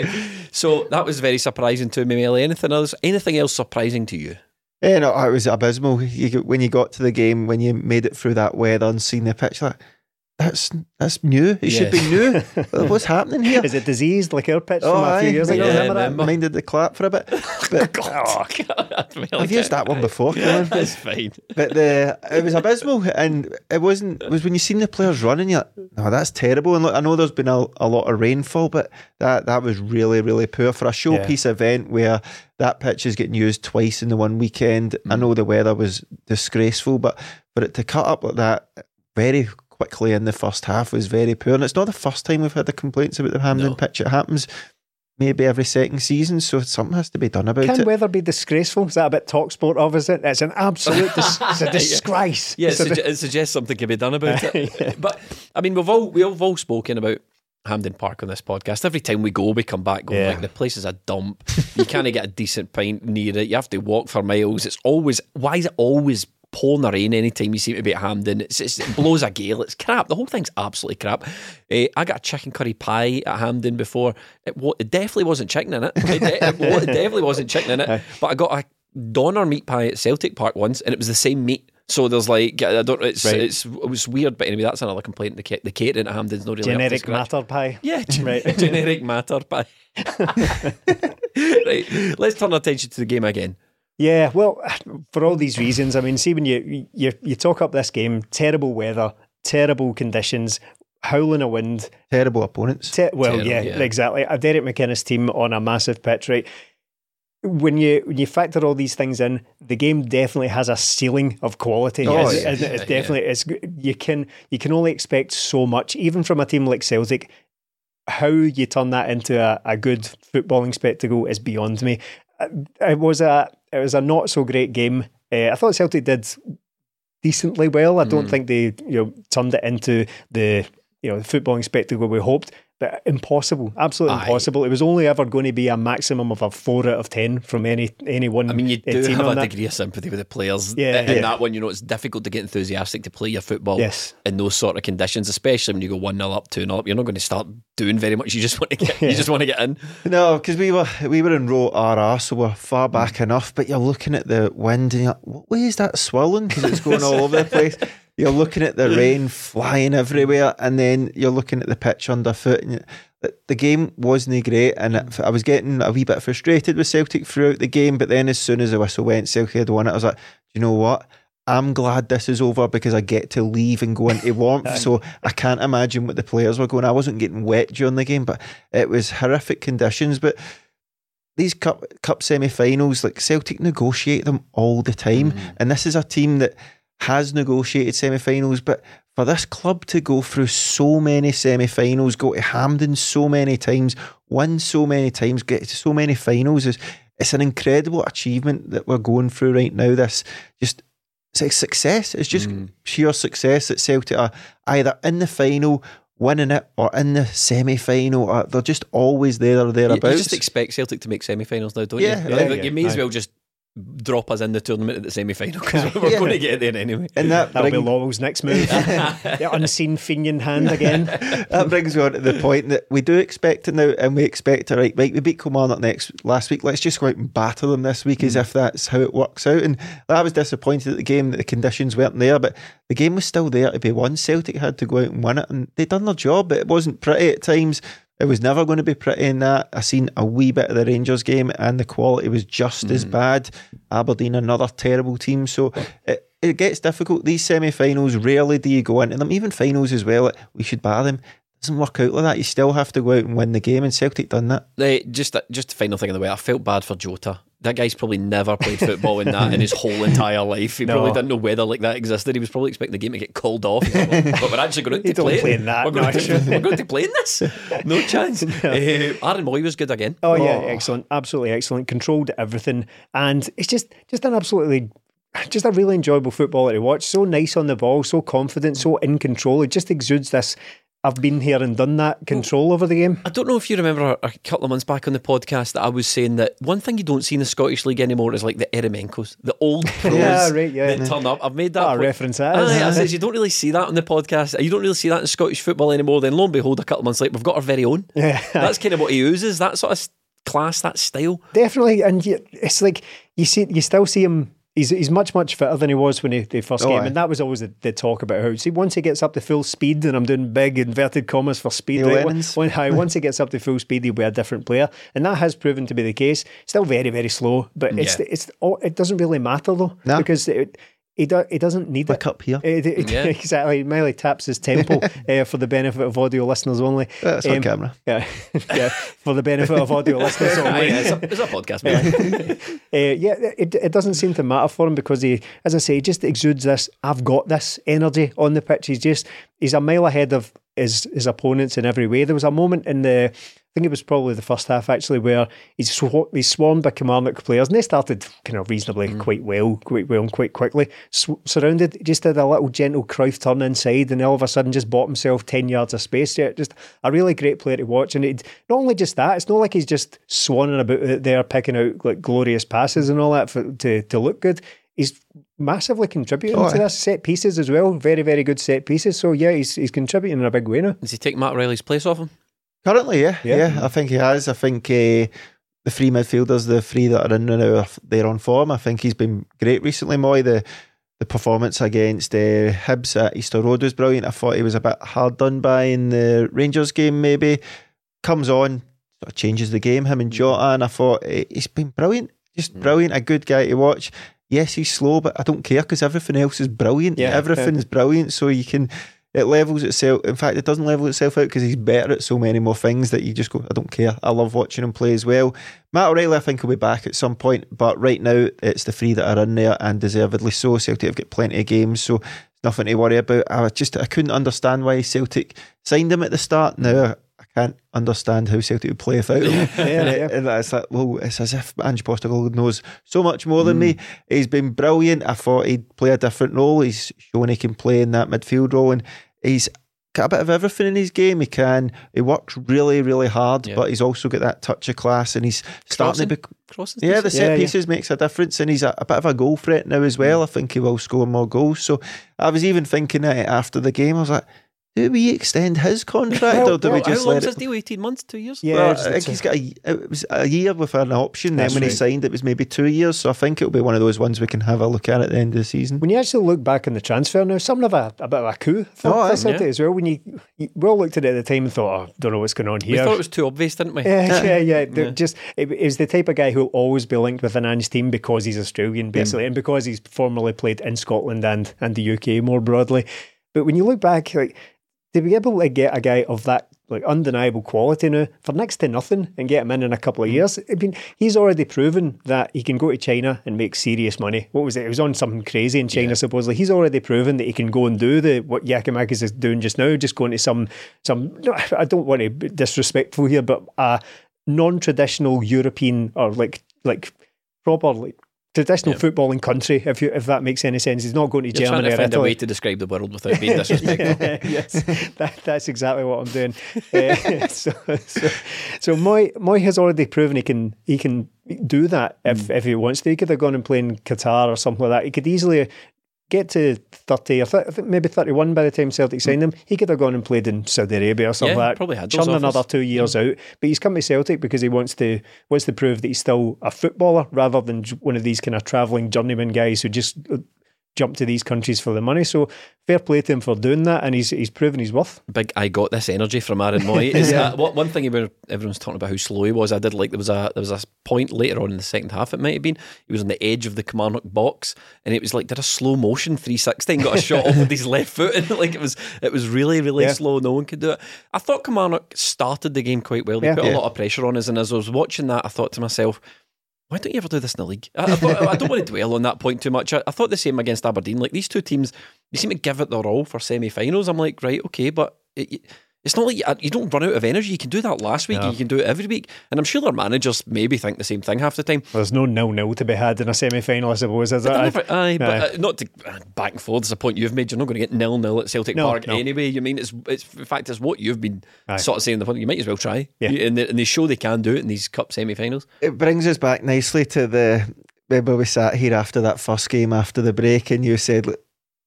so that was very surprising to me, Melly. Anything else? Anything else surprising to you? Yeah, no, it was abysmal. You, when you got to the game, when you made it through that weather and seen the pitch, like, That's that's new. It should be new. What's happening here? Is it diseased like our pitch Oh, from a few aye. years ago? Yeah, Remember that? remember. Minded the clap for a bit. But Oh, God, really I've used that one before. Colin. That's fine. But the it was abysmal, and it wasn't. It was when you seen the players running, you're like, no, that's terrible. And look, I know there's been a, a lot of rainfall, but that that was really, really poor for a showpiece event where that pitch is getting used twice in the one weekend. Mm. I know the weather was disgraceful, but for it to cut up like that very quickly in the first half was very poor. And it's not the first time we've had the complaints about the Hampden No. pitch. It happens maybe every second season, so something has to be done about Can it. weather be disgraceful? Is that a bit talk sport of, is it? It's an absolute dis- it's a disgrace. Yeah, it, It's a sugge- it suggests something can be done about it. But I mean, we've all we've all spoken about Hampden Park on this podcast. Every time we go, we come back going Yeah. like the place is a dump. You can't get a decent pint near it. You have to walk for miles. It's always why is it always pouring rain anytime you seem to be at Hampden? It's, it's, it blows a gale. It's crap. The whole thing's absolutely crap. Uh, I got a chicken curry pie at Hampden before. It, wa- it definitely wasn't chicken in it. It, de- it, wa- it definitely wasn't chicken in it. But I got a Donner meat pie at Celtic Park once, and it was the same meat. So there's like I don't. It's Right. it's it was weird, but anyway, that's another complaint. The ca- the catering at Hampden's not really up to generic scratch. matter pie. Yeah, gen- Right. generic matter pie. Right, let's turn our attention to the game again. Yeah, well, for all these reasons, I mean, see when you you you talk up this game, terrible weather, terrible conditions, howling a wind. Terrible opponents. Te- well, Terrible, yeah, yeah. exactly. A Derek McInnes team on a massive pitch, right? When you when you factor all these things in, the game definitely has a ceiling of quality. Oh, It's- yeah. it's, it's Yeah, definitely it's you can you can only expect so much, even from a team like Celtic. How you turn that into a, a good footballing spectacle is beyond me. It was a it was a not so great game. Uh, I thought Celtic did decently well. I don't Mm. think they you know turned it into the you know footballing spectacle we hoped. But impossible, absolutely Aye. impossible. It was only ever going to be a maximum of a four out of ten from any any one. I mean, you uh, do team have on a that. degree of sympathy with the players. Yeah, in yeah. that one, you know, it's difficult to get enthusiastic to play your football Yes. in those sort of conditions, especially when you go one nil up, two nil up. You're not going to start doing very much. You just want to get, you Yeah. just want to get in. No, because we were we were in row R R, so we're far back enough. But you're looking at the wind, and you're like, what way is that swirling? Because it's going all over the place. You're looking at the rain flying everywhere, and then you're looking at the pitch underfoot. And you, the, the game wasn't great, and it, I was getting a wee bit frustrated with Celtic throughout the game. But then, as soon as the whistle went, Celtic had won it. I was like, you know what? I'm glad this is over because I get to leave and go into warmth. So I can't imagine what the players were going. I wasn't getting wet during the game, but it was horrific conditions. But these cup cup semi-finals, like Celtic negotiate them all the time, and this is a team that has negotiated semi-finals. But for this club to go through so many semi-finals, go to Hampden so many times, win so many times, get to so many finals, is it's an incredible achievement that we're going through right now. This just it's a success. It's just Mm. sheer success that Celtic are either in the final, winning it, or in the semi-final. Or they're just always there or You, thereabouts. you just expect Celtic to make semi-finals now, don't Yeah, you? yeah, Like, like, yeah. you may as Aye. well just drop us in the tournament at the semi-final because we're Yeah. going to get there anyway. and that That'll be bring- Lowell's next move. The unseen Fenian hand again. that brings me on to the point that we do expect it now, and we expect it. Right, right, we beat Kilmarnock next last week. Let's just go out and batter them this week, as if that's how it works out. And I was disappointed at the game that the conditions weren't there, but the game was still there to be won. Celtic had to go out and win it, and they done their job. But it wasn't pretty at times. It was never going to be pretty in that. I seen a wee bit of the Rangers game, and the quality was just as bad. Aberdeen, another terrible team. So it, it gets difficult. These semi-finals, rarely do you go into them. Even finals as well. We should bar them. It doesn't work out like that. You still have to go out and win the game, and Celtic done that. They, just just the final thing in the way, I felt bad for Jota. That guy's probably never played football in that in his whole entire life. He No. probably didn't know weather like that existed. He was probably expecting the game to get called off. He's like, well, but we're actually going to You don't play play it. in that, We're going, no, to, sure. we're going to play in this. No chance. Uh, Aaron Moy was good again. Oh yeah, excellent, absolutely excellent. Controlled everything, and it's just just an absolutely. Just a really enjoyable footballer to watch. So nice on the ball, so confident, so in control. It just exudes this. I've been here and done that control over the game. I don't know if you remember a couple of months back on the podcast that I was saying that one thing you don't see in the Scottish League anymore is like the Eremenkos, the old pros Yeah, right, yeah. that turn up. I've made that What a point. reference that is. Aye, I said you don't really see that on the podcast. You don't really see that in Scottish football anymore. Then lo and behold, a couple of months later, we've got our very own. Yeah. That's kind of what he uses. That sort of class, that style. Definitely, and you, it's like you see, you still see him He's he's much, much fitter than he was when he, the first Oh, game. aye. And that was always the, the talk about how, see, once he gets up to full speed, and I'm doing big inverted commas for speed, Neil right? Lennon's. When, when, once he gets up to full speed, he'll be a different player. And that has proven to be the case. Still very, very slow, but it's Yeah. it's all, it doesn't really matter though, No. because it, he, do, he doesn't need Look it. up here. It- it- Yeah. Exactly. Miley taps his temple uh, for the benefit of audio listeners only. That's on camera. Yeah, yeah, for the benefit of audio listeners Aye, only. it's, a, it's a podcast, man. Uh, yeah, it, it doesn't seem to matter for him because he, as I say, he just exudes this "I've got this" energy on the pitch. He's just he's a mile ahead of his his opponents in every way. There was a moment in the, I think it was probably the first half actually, where he's sw- he's swarmed by Kilmarnock players, and they started kind of reasonably Mm. quite well, quite well, and quite quickly. Sw- surrounded, just did a little gentle Cruyff turn inside, and all of a sudden just bought himself ten yards of space. Yeah, just a really great player to watch. And it, not only just that, it's not like he's just swanning about out there picking out like glorious passes and all that for, to to look good. He's massively contributing Oh, to aye. this, set pieces as well. Very, very good set pieces. So yeah, he's he's contributing in a big way now. Does he take Matt Riley's place off him? Currently, yeah, Yeah. yeah, I think he has. I think uh, the three midfielders, the three that are in now, are- they're on form. I think he's been great recently. Moy, the the performance against uh, Hibs at Easter Road was brilliant. I thought he was a bit hard done by in the Rangers game. Maybe comes on, sort of changes the game. Him and Jota, and I thought eh, he's been brilliant, just brilliant. A good guy to watch. Yes, he's slow, but I don't care because everything else is brilliant. Yeah, Everything's brilliant, so you can. It levels itself. In fact, it doesn't level itself out because he's better at so many more things that you just go, I don't care. I love watching him play as well. Matt O'Reilly, I think, will be back at some point, but right now it's the three that are in there, and deservedly so. Celtic have got plenty of games, so nothing to worry about. I just I couldn't understand why Celtic signed him at the start. Now I can't understand how Celtic would play without him. Yeah, and, yeah. it, and it's like, well, it's as if Ange Postecoglou knows so much more than me. He's been brilliant. I thought he'd play a different role. He's shown he can play in that midfield role, and he's got a bit of everything in his game. He can. He works really, really hard, Yeah. but he's also got that touch of class, and he's starting to be. Crosses. Yeah, the set Yeah, yeah. pieces makes a difference, and he's a, a bit of a goal threat now as well. I think he will score more goals. So I was even thinking it after the game. I was like, do we extend his contract, or do we Well, just how long let was his it? deal? eighteen months, two years? Yeah, Well, it's- I think it's- he's got a, it was a year with an option. Then That's when he right. signed, it was maybe two years. So I think it'll be one of those ones we can have a look at at the end of the season. When you actually look back on the transfer now, something of a, a bit of a coup for, Oh, for aye. Celtic Yeah. as well. When you, you we all looked at it at the time and thought, oh, don't know what's going on We here. thought it was too obvious, didn't we? Yeah, yeah, yeah. They're Just it, it's the type of guy who'll always be linked with an Ange team because he's Australian, basically, and because he's formerly played in Scotland and and the U K more broadly. But when you look back, like to be able to get a guy of that like undeniable quality now for next to nothing and get him in in a couple of years, I mean, he's already proven that he can go to China and make serious money. What was it? It was on something crazy in China, Yeah. supposedly. He's already proven that he can go and do the what Giakoumakis is doing just now, just going to some some. No, I don't want to be disrespectful here, but uh non-traditional European or like like proper like traditional Yeah. footballing country, if you if that makes any sense. He's not going to You're trying Germany to or find a Italy. way to describe the world without being disrespectful. yes, that, that's exactly what I'm doing. Uh, so, so, so Moy, Moy has already proven he can he can do that if Mm. if he wants to. He could have gone and played in Qatar or something like that. He could easily get to thirty or th- I think maybe thirty-one by the time Celtic signed him. He could have gone and played in Saudi Arabia or something Yeah, like that. probably had those churn offers. another two years out. But he's come to Celtic because he wants to wants to prove that he's still a footballer rather than j- one of these kind of travelling journeyman guys who just uh, jump to these countries for the money. So fair play to him for doing that, and he's he's proven his worth. Big I got this energy from Aaron Moy. Is Yeah. that, what, one thing about everyone's talking about how slow he was, I did like there was a there was a point later on in the second half, it might have been, he was on the edge of the Kilmarnock box and it was like did a slow motion three sixty and got a shot off with his left foot, and like it was it was really really Yeah. slow. No one could do it. I thought Kilmarnock started the game quite well. They Yeah. put Yeah. a lot of pressure on us, and as I was watching that I thought to myself, why don't you ever do this in the league? I, I, thought, I don't want to dwell on that point too much. I, I thought the same against Aberdeen. Like these two teams, they seem to give it their all for semi-finals. I'm like, right, okay, but it, it's not like you, you don't run out of energy. You can do that last week, No. you can do it every week. And I'm sure their managers maybe think the same thing half the time. There's no nil-nil to be had in a semi-final, I suppose, is But there? they're never- aye, but Aye. uh, not to uh, back and forth. It's a point you've made. You're not going to get nil-nil at Celtic No, Park no. anyway. You mean it's it's in fact it's what you've been Aye. sort of saying. The point you might as well try. Yeah. You- and, they, and they show they can do it in these cup semi-finals. It brings us back nicely to the. Remember we sat here after that first game after the break, and you said, "Look,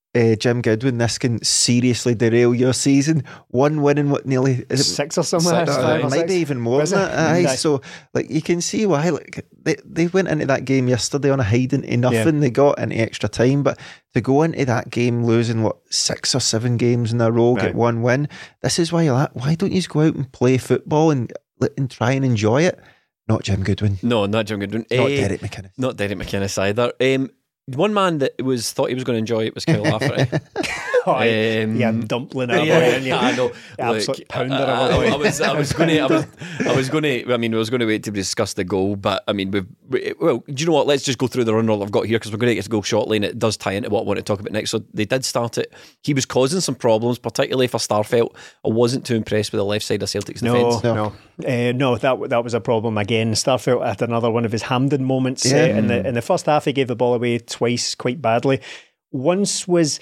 uh, Jim Goodwin, this can seriously derail your season. One win in what, nearly is it six or something? Six, Five it or might six? be even more Was than it? that. Aye, Aye. so like you can see why. Like they they went into that game yesterday on a hiding to nothing. Yeah. They got into extra time, but to go into that game losing what six or seven games in a row, Right. get one win. This is why you're like, why don't you just go out and play football and and try and enjoy it? Not Jim Goodwin. No, not Jim Goodwin. Not Eh, Derek McInnes. Not Derek McInnes either. Um, one man that was thought he was going to enjoy it was Kyle Lafferty. Oh, aye. Um, yeah, dumpling it, yeah, and you I know. absolute Look, pounder I, of a I, boy. I was, I was going to, I was, I was going to. I mean, I was going to wait to discuss the goal, but I mean, we've, we, well, do you know what? Let's just go through the run all I've got here because we're going to get to go shortly, and it does tie into what I want to talk about next. So they did start it. He was causing some problems, particularly for Starfelt. I wasn't too impressed with the left side of Celtic's No, defence. no, no. Uh, no, that that was a problem again. Starfelt had another one of his Hampden moments. Yeah. Uh, in the in the first half, he gave the ball away twice, quite badly. Once was,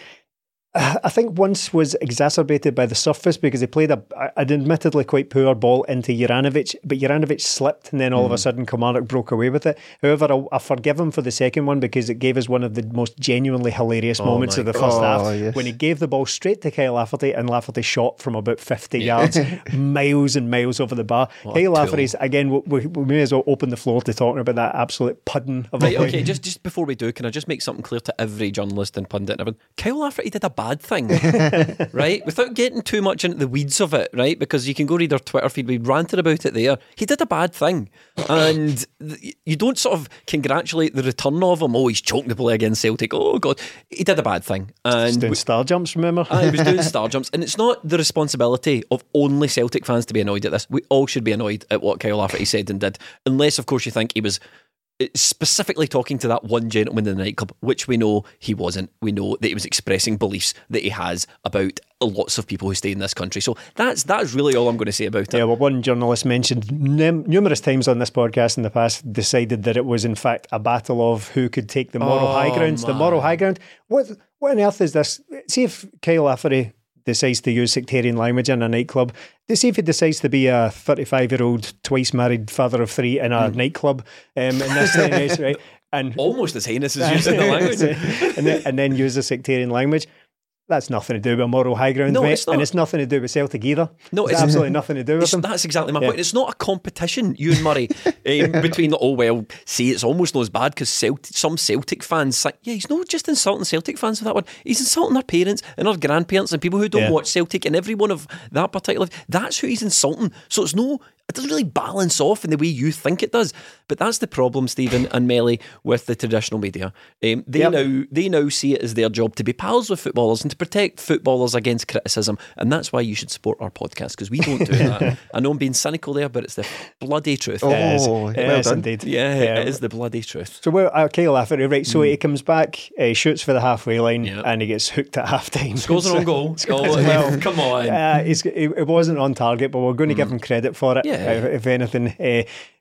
I think, once was exacerbated by the surface because he played a, an admittedly quite poor ball into Juranovic, but Juranovic slipped, and then all mm. of a sudden Kilmarnock broke away with it. However, I, I forgive him for the second one because it gave us one of the most genuinely hilarious Oh moments my of the first God. half Oh, yes. when he gave the ball straight to Kyle Lafferty, and Lafferty shot from about fifty yards, miles and miles over the bar. What a Kyle tool. Lafferty's again. We, we may as well open the floor to talking about that absolute pudding of a Right, play. okay, just just before we do, can I just make something clear to every journalist and pundit and everyone? Kyle Lafferty did a bad thing, right? Without getting too much into the weeds of it, right? Because you can go read our Twitter feed, we ranted about it there. He did a bad thing. And th- you don't sort of congratulate the return of him. Oh, he's choked the play against Celtic. Oh, God. He did a bad thing. And He's doing we- star jumps, remember? Ah, he was doing star jumps, and it's not the responsibility of only Celtic fans to be annoyed at this. We all should be annoyed at what Kyle Lafferty said and did, unless, of course, you think he was specifically talking to that one gentleman in the nightclub, which we know he wasn't. We know that he was expressing beliefs that he has about lots of people who stay in this country. So that's that's really all I'm going to say about it. Yeah, well, one journalist mentioned num- numerous times on this podcast in the past decided that it was in fact a battle of who could take the moral Oh, high grounds. The man. moral high ground. What what on earth is this? See if Kyle Lafferty decides to use sectarian language in a nightclub. See if he decides to be a thirty-five-year-old, twice married father of three in a mm. nightclub um, in this day and age, right? And almost as heinous as using the language, and, then, and then use the sectarian language. That's nothing to do with moral high ground, No, mate. it's not. And it's nothing to do with Celtic either. No, it's, it's- absolutely nothing to do with It's- them. that's exactly my Yeah. point. It's not a competition, you and Murray, um, between the, oh, well, see, it's almost not as bad because Celtic, some Celtic fans say, yeah, he's not just insulting Celtic fans with that one. He's insulting their parents and our grandparents and people who don't Yeah. watch Celtic, and every one of that particular. That's who he's insulting. So it's no, it doesn't really balance off in the way you think it does. But that's the problem, Stephen and Melly, with the traditional media. Um, they Yep. now they now see it as their job to be pals with footballers and to protect footballers against criticism, and that's why you should support our podcast, because we don't do that. I know I'm being cynical there, but it's the bloody truth. Oh, It is. well It done. is indeed. Yeah, Yeah. it is the bloody truth. So well, uh, Kyle Lafferty, right? So he comes back, uh, shoots for the halfway line, Yeah. and he gets hooked at half time. Scores an own goal. Scores Oh, as well. come on. Uh, he's, he, it wasn't on target, but we're going to give him credit for it. Yeah. If, if anything, uh,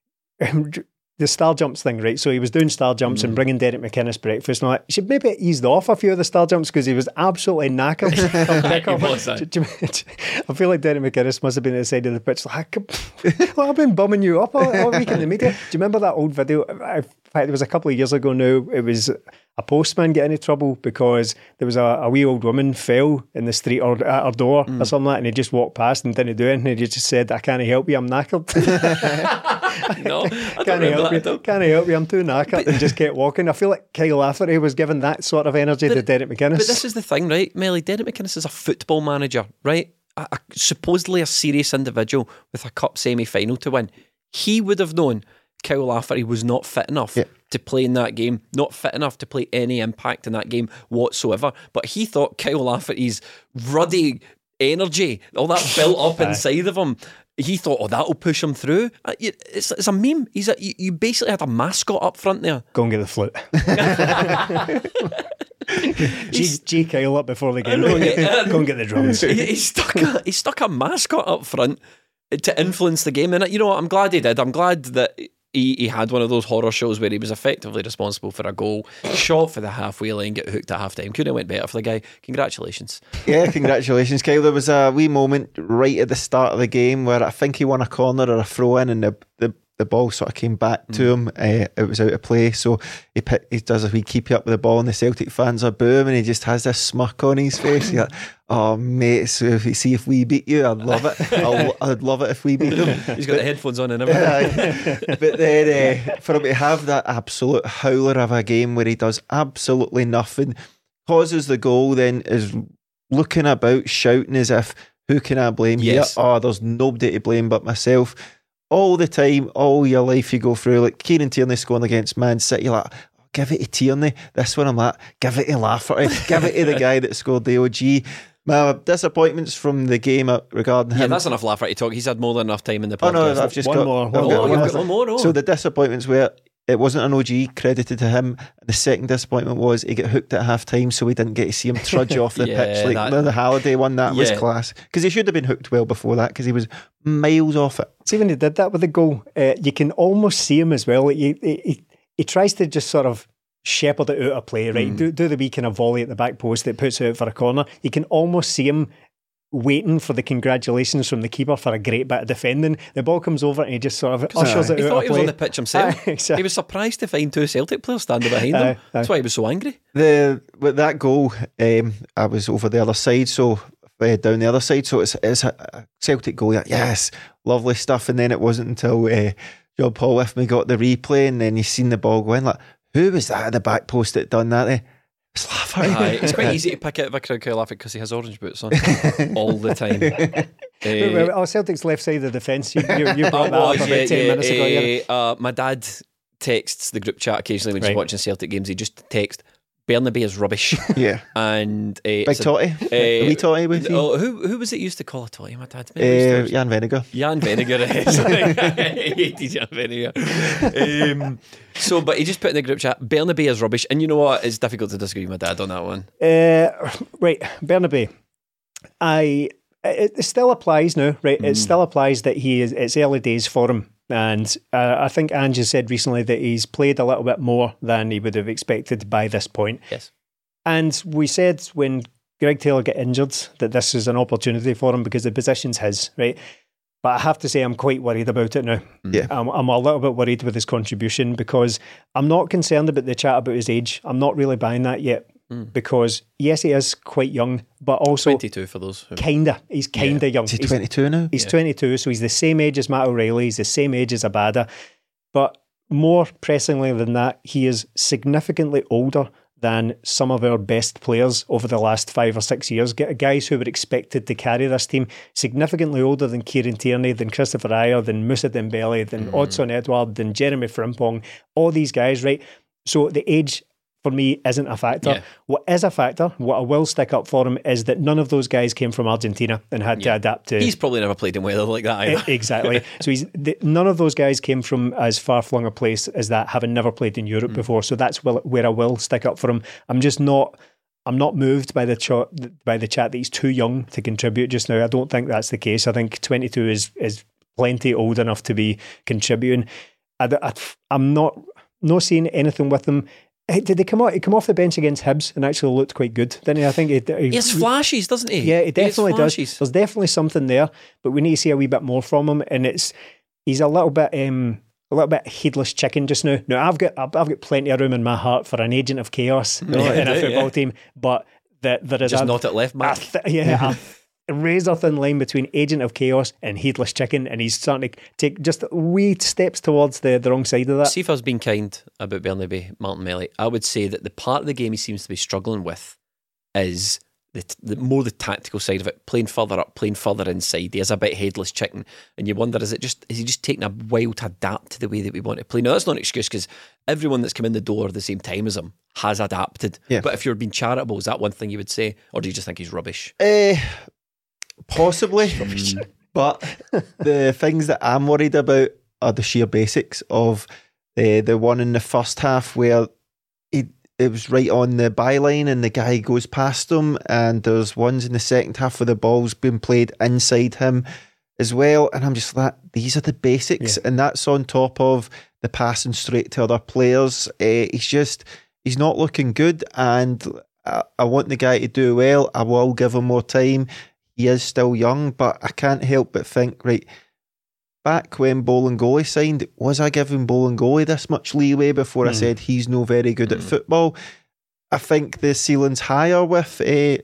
the star jumps thing, right? So he was doing star jumps and bringing Derek McInnes breakfast and all that. He should maybe eased off a few of the star jumps because he was absolutely knackered. He was, aye. Do- do you- I feel like Derek McInnes must have been at the side of the pitch like, well, I've been bumming you up all, all week in the media. Do you remember that old video? In fact, it was a couple of years ago now. It was a postman getting in trouble because there was a, a wee old woman fell in the street or at her door or something like that, and he just walked past and didn't do anything. He just said, I can't help you, I'm knackered. No, I don't Can't remember help that you. at all. Can't help you. I'm too knackered, and just kept walking. I feel like Kyle Lafferty was giving that sort of energy to Derek McInnes. But this is the thing, right, Melly? Derek McInnes is a football manager, right? A, a, supposedly a serious individual with a cup semi-final to win. He would have known Kyle Lafferty was not fit enough Yeah. to play in that game, not fit enough to play any impact in that game whatsoever. But he thought Kyle Lafferty's ruddy energy, all that built up inside of him, he thought, oh, that'll push him through. Uh, you- It's, it's a meme. He's a, you, you basically had a mascot up front there. Go and get the flute. G, G Kyle up before the game. Go and get, go and get the drums. he, he stuck a, he stuck a mascot up front to influence the game. And you know what? I'm glad he did. I'm glad that he, he had one of those horror shows where he was effectively responsible for a goal, shot for the halfway line, get hooked at half time. Couldn't have went better for the guy. Congratulations. Yeah, congratulations, Kyle. There was a wee moment right at the start of the game where I think he won a corner or a throw in, and the, the the ball sort of came back to him. Uh, it was out of play, so he pick, he does a wee keep up with the ball, and the Celtic fans are booing, and he just has this smirk on his face. He's like, "Oh mate, so if you see if we beat you, I'd love it. I'll, I'd love it if we beat them." He's got but, the headphones on and everything. Uh, but then uh, for him to have that absolute howler of a game where he does absolutely nothing, causes the goal, then is looking about, shouting as if, "Who can I blame yes. here? Oh, there's nobody to blame but myself." All the time, all your life you go through, like Kieran Tierney scoring against Man City, like, oh, give it to Tierney. This one I'm like, give it to Lafferty, give it to the guy that scored the O G. My disappointments from the game regarding him. Yeah, that's enough Lafferty talk. He's had more than enough time in the podcast. Oh no, I've just one got more. I've One got oh, one you've more. got one more. Oh. So the disappointments were it wasn't an O G credited to him. The second disappointment was he got hooked at half time, so we didn't get to see him trudge off the yeah, pitch like that, the, the Halliday one. That yeah. was class, because he should have been hooked well before that, because he was miles off it. See, when he did that with the goal, uh, you can almost see him as well. He, he, he, he tries to just sort of shepherd it out of play, right? Mm. Do, do the wee kind of volley at the back post that puts it out for a corner. You can almost see him waiting for the congratulations from the keeper for a great bit of defending. The ball comes over and he just sort of ushers uh, it he out thought of he play. was on the pitch himself. Aye, exactly. He was surprised to find two Celtic players standing behind him. Aye, That's aye. why he was so angry. The with that goal, um, I was over the other side, so uh, down the other side. So it's it's a, a Celtic goal. Like, yes, lovely stuff. And then it wasn't until uh, John Paul with me got the replay, and then you seen the ball go in. Like, who was that at the back post that done that? Eh? It's Lafferty. Aye, it's quite easy to pick out Victor Lafferty because he has orange boots on all the time. Wait, wait, oh, Celtic's left side of the defence. You, you, you brought that up was, about yeah, ten yeah, minutes ago. Yeah. uh, uh, my dad texts the group chat occasionally when Right. he's watching Celtic games. He just texts, Bernabe is rubbish. Yeah. And uh, Big it's a- Totty. uh, The wee Totty with you. oh, who, who was it used to call a Totty? My dad. Uh, Jan Vennegar. Jan Vennegar is. I hated Jan Vennegar. Um, so, but he just put in the group chat, Bernabe is rubbish. And you know what? It's difficult to disagree with my dad on that one. Uh, right, Bernabe. I it, it still applies now, right? It still applies that he is. It's early days for him, and uh, I think Ange has said recently that he's played a little bit more than he would have expected by this point. Yes. And we said when Greg Taylor got injured that this is an opportunity for him because the position's his, right? But I have to say I'm quite worried about it now. Yeah. I'm, I'm a little bit worried with his contribution because I'm not concerned about the chat about his age. I'm not really buying that yet Mm. because yes, he is quite young, but also twenty-two for those. Who... kinda. He's kinda young. Is he He's- twenty-two now? He's Yeah. twenty-two, so he's the same age as Matt O'Reilly. He's the same age as Abada. But more pressingly than that, he is significantly older than some of our best players over the last five or six years. G- Guys who were expected to carry this team, significantly older than Kieran Tierney, than Christopher Ayer, than Moussa Dembele, than Mm. Odson Edward, than Jeremy Frimpong. All these guys, right? So the age for me isn't a factor. Yeah. What is a factor, what I will stick up for him, is that none of those guys came from Argentina and had to Yeah. adapt to... He's probably never played in weather like that either. E- exactly. So he's the, none of those guys came from as far flung a place as that, having never played in Europe before. So that's where, where I will stick up for him. I'm just not. I'm not moved by the chat by the chat that he's too young to contribute just now. I don't think that's the case. I think twenty-two is is plenty old enough to be contributing. I, I, I'm not not seeing anything with him. Hey, did they come out? He come off the bench against Hibs and actually looked quite good, didn't he? I think he, he, He has flashes, doesn't he? yeah, it He has definitely does. flashes. There's definitely something there, but we need to see a wee bit more from him. And it's he's a little bit, um, a little bit headless chicken just now. Now I've got, I've, I've got plenty of room in my heart for an agent of chaos Yeah, in a yeah, football yeah. team, but that there is Just a, not at left a back. th- yeah, a razor thin line between agent of chaos and headless chicken, and he's starting to take just wee steps towards the, the wrong side of that. See if I was being kind about Bernabe, Martin Melly, I would say that the part of the game he seems to be struggling with is the, the more the tactical side of it, playing further up, playing further inside. He is a bit headless chicken, and you wonder, is it just is he just taking a while to adapt to the way that we want to play? Now that's not an excuse because everyone that's come in the door at the same time as him has adapted. Yeah. But if you're being charitable, is that one thing you would say, or do you just think he's rubbish? Uh, possibly, but the things that I'm worried about are the sheer basics of uh, the one in the first half where he, it was right on the byline and the guy goes past him, and there's ones in the second half where the ball's been played inside him as well, and I'm just like, these are the basics, Yeah. and that's on top of the passing straight to other players. Uh, he's just he's not looking good, and I, I want the guy to do well. I will give him more time. He is still young, but I can't help but think, right, back when Bolingoli signed, was I giving Bolingoli this much leeway before mm. I said he's no very good mm. at football? I think the ceiling's higher with uh,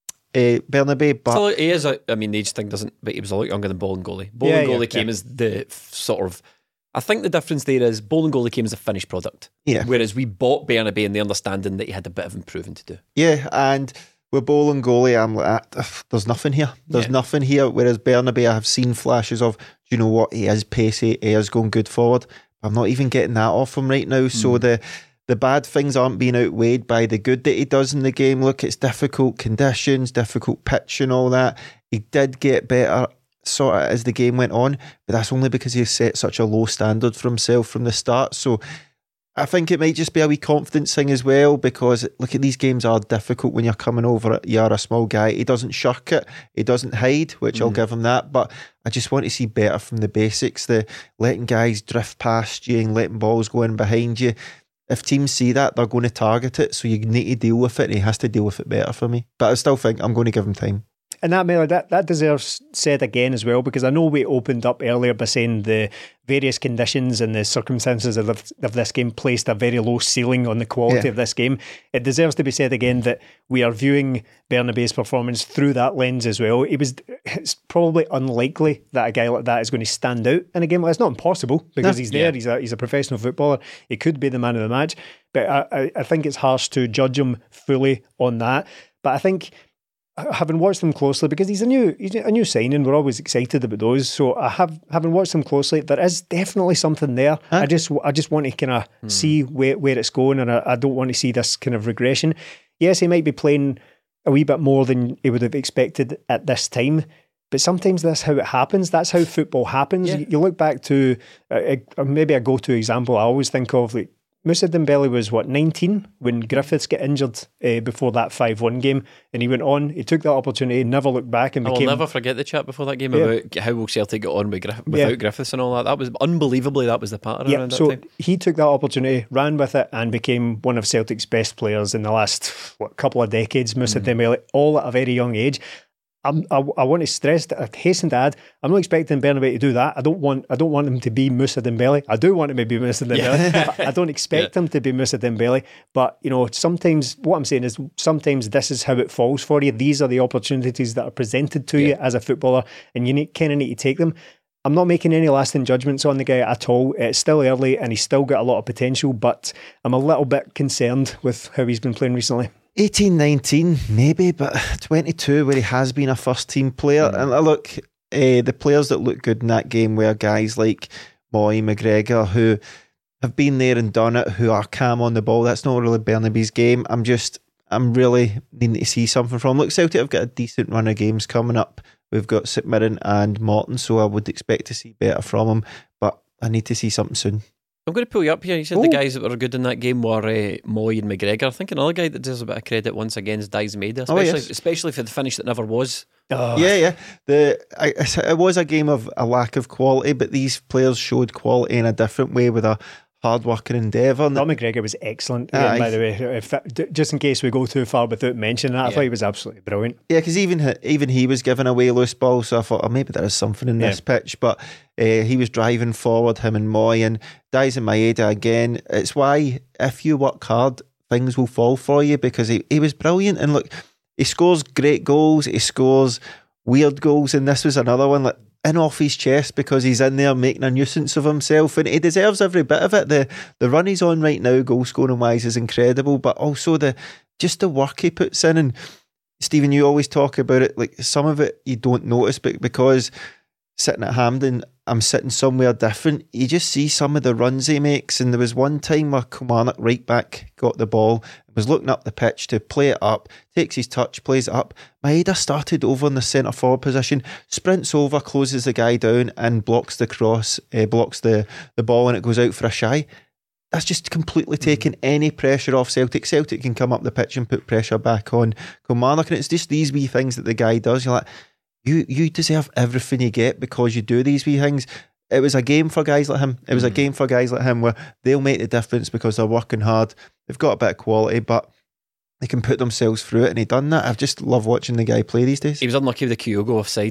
uh, Bernabei, but so he is. A, I mean, the age thing doesn't. But he was a lot younger than Bolingoli. Bolingoli yeah, yeah, came yeah. as the f- sort of. I think the difference there is Bolingoli came as a finished product. Yeah. Whereas we bought Bernabei in the understanding that he had a bit of improving to do. Yeah, and with Bolingoli, I'm like, there's nothing here. There's yeah. nothing here. Whereas Bernabei, I have seen flashes of, do you know what? He is pacey. He is going good forward. I'm not even getting that off him right now. Mm. So the the bad things aren't being outweighed by the good that he does in the game. Look, it's difficult conditions, difficult pitch and all that. He did get better sort of as the game went on, but that's only because he set such a low standard for himself from the start. So I think it might just be a wee confidence thing as well, because look, at these games are difficult when you're coming over. You're a small guy. He doesn't shirk it. He doesn't hide, which mm. I'll give him that. But I just want to see better from the basics. The letting guys drift past you and letting balls go in behind you. If teams see that, they're going to target it. So you need to deal with it, and he has to deal with it better for me. But I still think I'm going to give him time. And that, Miller, that, that deserves said again as well, because I know we opened up earlier by saying the various conditions and the circumstances of, of this game placed a very low ceiling on the quality yeah. of this game. It deserves to be said again that we are viewing Bernabei's performance through that lens as well. It was, it's probably unlikely that a guy like that is going to stand out in a game. Well, it's not impossible, because no. he's there, yeah. he's a he's a professional footballer, he could be the man of the match, but I, I think it's harsh to judge him fully on that. But I think, having watched them closely, because he's a new he's a new signing, we're always excited about those. So I have having watched them closely, there is definitely something there. Huh? I just I just want to kind of hmm. see where where it's going, and I, I don't want to see this kind of regression. Yes, he might be playing a wee bit more than he would have expected at this time, but sometimes that's how it happens. That's how football happens. Yeah. You, you look back to uh, maybe a go-to example I always think of, like Moussa Dembele was, what, nineteen when Griffiths got injured uh, before that five one game, and he went on, he took that opportunity, never looked back, and became... I'll never forget the chat before that game yeah. about how will Celtic get on with Griff- without yeah. Griffiths and all that. That was, unbelievably, that was the pattern yeah, around that so time. He took that opportunity, ran with it, and became one of Celtic's best players in the last, what, couple of decades, Moussa mm. Dembele, all at a very young age. I'm, I, I want to stress that, I hasten to add, I'm not expecting Bernabei to do that. I don't want I don't want him to be Moussa Dembele. I do want him to be Moussa Dembele. Yeah. I don't expect yeah. him to be Moussa Dembele. But, you know, sometimes, what I'm saying is, sometimes this is how it falls for you. These are the opportunities that are presented to yeah. you as a footballer, and you need, kind of need to take them. I'm not making any lasting judgments on the guy at all. It's still early, and he's still got a lot of potential, but I'm a little bit concerned with how he's been playing recently. eighteen, nineteen, maybe, but twenty-two, where he has been a first team player. Mm. And uh, look, uh, the players that look good in that game were guys like Moy, McGregor, who have been there and done it, who are calm on the ball. That's not really Bernabei's game. I'm just, I'm really needing to see something from him. Look, Celtic have got a decent run of games coming up. We've got St Mirren and Morton, so I would expect to see better from him, but I need to see something soon. I'm going to pull you up here. You said Ooh. the guys that were good in that game were uh, Moy and McGregor. I think another guy that deserves a bit of credit once again is Dice Maida, especially, oh, yes. especially for the finish that never was. Oh. Yeah, yeah. The I, it was a game of a lack of quality, but these players showed quality in a different way with a hard-working endeavour. Tom McGregor was excellent, again, by the way. If, just in case we go too far without mentioning that, I yeah. thought he was absolutely brilliant. Yeah, because even even he was giving away loose balls, so I thought, oh, maybe there is something in yeah. this pitch, but uh, he was driving forward, him and Moy, and Dice Maida again. It's why, if you work hard, things will fall for you, because he, he was brilliant. And look, he scores great goals, he scores weird goals, and this was another one, like, in off his chest, because he's in there making a nuisance of himself, and he deserves every bit of it. The the run he's on right now, goal scoring wise, is incredible, but also the just the work he puts in. And Stephen, you always talk about it, like some of it you don't notice, but because sitting at Hampden, I'm sitting somewhere different, you just see some of the runs he makes. And there was one time where Kilmarnock right back got the ball, was looking up the pitch to play it up, takes his touch, plays it up. Maeda started over in the centre forward position, sprints over, closes the guy down and blocks the cross, uh, blocks the, the ball, and it goes out for a shy. That's just completely taken mm-hmm. any pressure off Celtic. Celtic can come up the pitch and put pressure back on Kilmarnock, and it's just these wee things that the guy does. You're like, you you deserve everything you get because you do these wee things. It was a game for guys like him. It was mm-hmm. a game for guys like him where they'll make the difference because they're working hard. They've got a bit of quality, but they can put themselves through it, and he done that. I just love watching the guy play these days. He was unlucky with the Kyogo offside.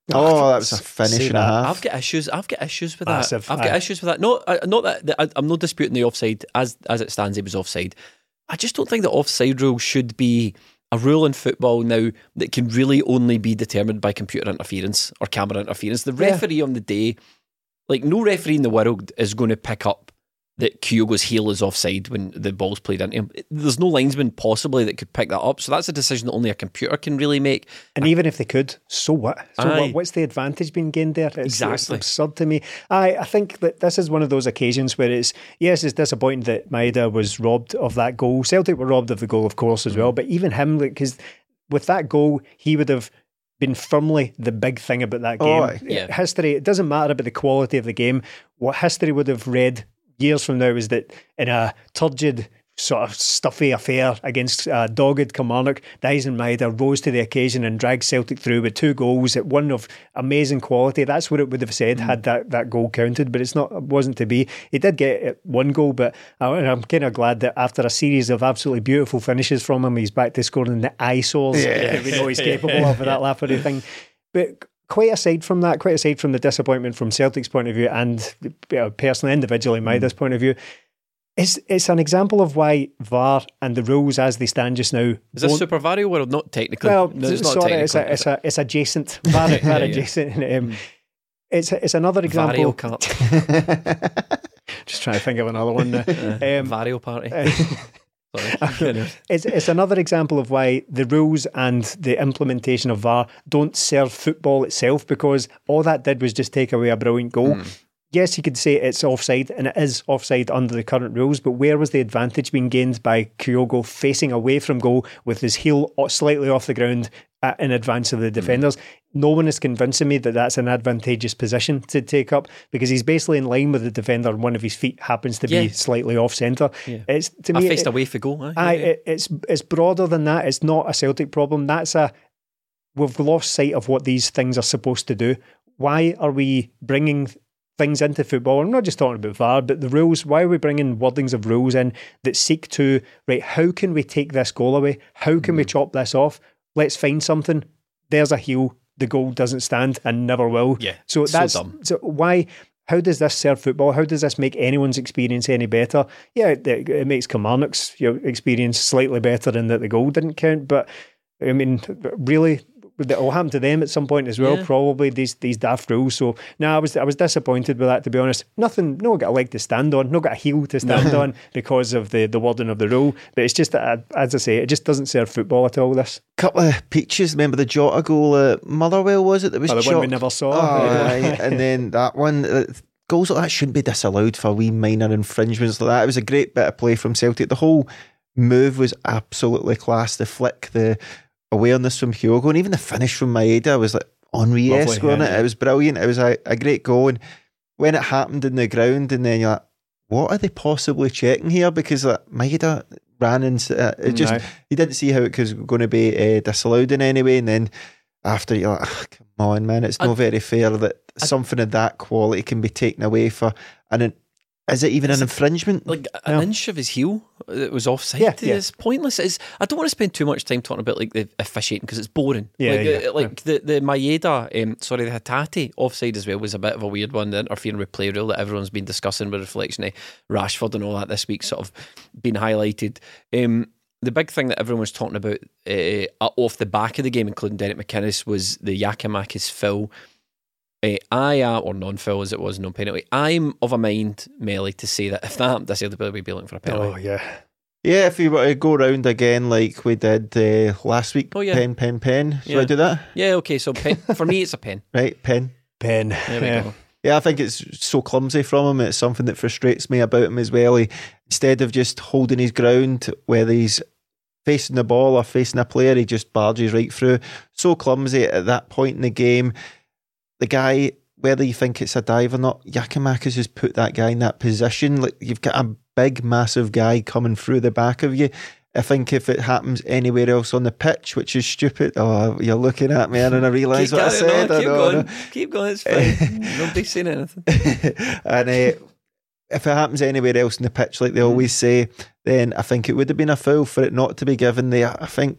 Oh, that was a finish Say and a that. half. I've got issues. I've got issues with Massive, that. I've got aye. issues with that. No, I, not that, that I, I'm not disputing the offside as as it stands. He was offside. I just don't think the offside rule should be a rule in football now that can really only be determined by computer interference or camera interference. The referee on the day, like no referee in the world is going to pick up that Kyogo's heel is offside when the ball's played into him. There's no linesman possibly that could pick that up. So that's a decision that only a computer can really make. And even if they could, so what? So Aye. what, what's the advantage being gained there? It's, Exactly. it's absurd to me. I, I think that this is one of those occasions where it's, yes, it's disappointing that Maeda was robbed of that goal. Celtic were robbed of the goal, of course, as well. But even him, because with that goal, he would have been firmly the big thing about that game. Oh, aye. Yeah. History, it doesn't matter about the quality of the game. What history would have read years from now is that in a turgid, sort of stuffy affair against uh, dogged Kilmarnock, Daizen Maeda rose to the occasion and dragged Celtic through with two goals at one of amazing quality. That's what it would have said had that, that goal counted, but it's not. It wasn't to be. He did get one goal, but I, I'm kind of glad that after a series of absolutely beautiful finishes from him, he's back to scoring the eyesores Yeah. that we know he's capable of with that Lafferty thing. But quite aside from that, quite aside from the disappointment from Celtic's point of view and you know, personally, individually, Maeda's point of view, it's it's an example of why V A R and the rules as they stand just now. Is this Super Vario World? Not technically. Well, no, it's not sorry, technically. it's a, it's a, it's adjacent. V A R, V A R Yeah, yeah. adjacent. Um, it's it's another Vario example. Kart. Just trying to think of another one now. Uh, Um, Vario Party. Sorry. it's it's another example of why the rules and the implementation of V A R don't serve football itself, because all that did was just take away a brilliant goal. Mm. Yes, you could say it's offside, and it is offside under the current rules, but where was the advantage being gained by Kyogo facing away from goal with his heel slightly off the ground uh, in advance of the defenders? Mm. No one is convincing me that that's an advantageous position to take up, because he's basically in line with the defender and one of his feet happens to Yeah. be slightly off centre. Yeah. It's to I me, faced it- away for goal. Aye, Aye, yeah, yeah. it, it's it's broader than that. It's not a Celtic problem. That's a we've lost sight of what these things are supposed to do. Why are we bringing things into football? I'm not just talking about V A R, but the rules. Why are we bringing wordings of rules in that seek to, right, how can we take this goal away? How can we chop this off? Let's find something. There's a heel. The goal doesn't stand and never will. Yeah, So so that's dumb. so why. How does this serve football? How does this make anyone's experience any better? Yeah, it, it makes Kilmarnock's you know, experience slightly better in that the goal didn't count. But I mean, really, it will happen to them at some point as well. Yeah. Probably these these daft rules. So no, I was I was disappointed with that, to be honest. Nothing, no got a leg to stand on, no got a heel to stand on because of the the wording of the rule. But it's just that, as I say, it just doesn't serve football at all. This Couple of peaches. Remember the Jota goal at Motherwell, was it? That was Oh, the one we chalked? never saw. Oh, aye. And then that one. Uh, goals like that shouldn't be disallowed for wee minor infringements like that. It was a great bit of play from Celtic. The whole move was absolutely class. The flick, the awareness from Kyogo, and even the finish from Maeda was like Henry-esque, Lovely, wasn't yeah. it? It was brilliant. It was a, a great goal. And when it happened in the ground, and then you're like, what are they possibly checking here? Because like, Maeda ran into uh, it. Just No. you didn't see how it was going to be uh, disallowed in any way. And then after you're like, oh, come on, man, it's not I- very fair that I- something of that quality can be taken away for. And it, is it even an infringement? Like an Yeah. inch of his heel, it was offside. Yeah, yeah. It's pointless. It's, I don't want to spend too much time talking about like the officiating because it's boring. Yeah, like, yeah, uh, like the the Maeda, um, sorry, the Hatate offside as well was a bit of a weird one. The interfering with play rule that everyone's been discussing with reflection of Rashford and all that this week, sort of been highlighted. Um, the big thing that everyone was talking about uh, off the back of the game, including Derek McInnes, was the Giakoumakis foul. Uh, I am, or non-foul as it was, no penalty. I'm of a mind, Melly, to say that if that happened, this year, we'd be looking for a penalty. oh yeah. Yeah, if we were to go round again like we did uh, last week, Oh, yeah. pen, pen, pen. Should Yeah. I do that? Yeah, okay, so pen, for me, it's a pen. Right, pen. Pen. There we Yeah. go. Yeah, I think it's so clumsy from him. It's something that frustrates me about him as well. He, instead of just holding his ground, whether he's facing the ball or facing a player, he just barges right through. So clumsy at that point in the game. The guy, whether you think it's a dive or not, Giakoumakis has put that guy in that position. Like, you've got a big, massive guy coming through the back of you. I think if it happens anywhere else on the pitch, which is stupid, oh, you're looking at me and I realise Keep what I going, said. no, I keep know, I going. know. Keep going, it's fine. Nobody's saying anything. and uh, if it happens anywhere else in the pitch, like they always say, then I think it would have been a foul for it not to be given there. I think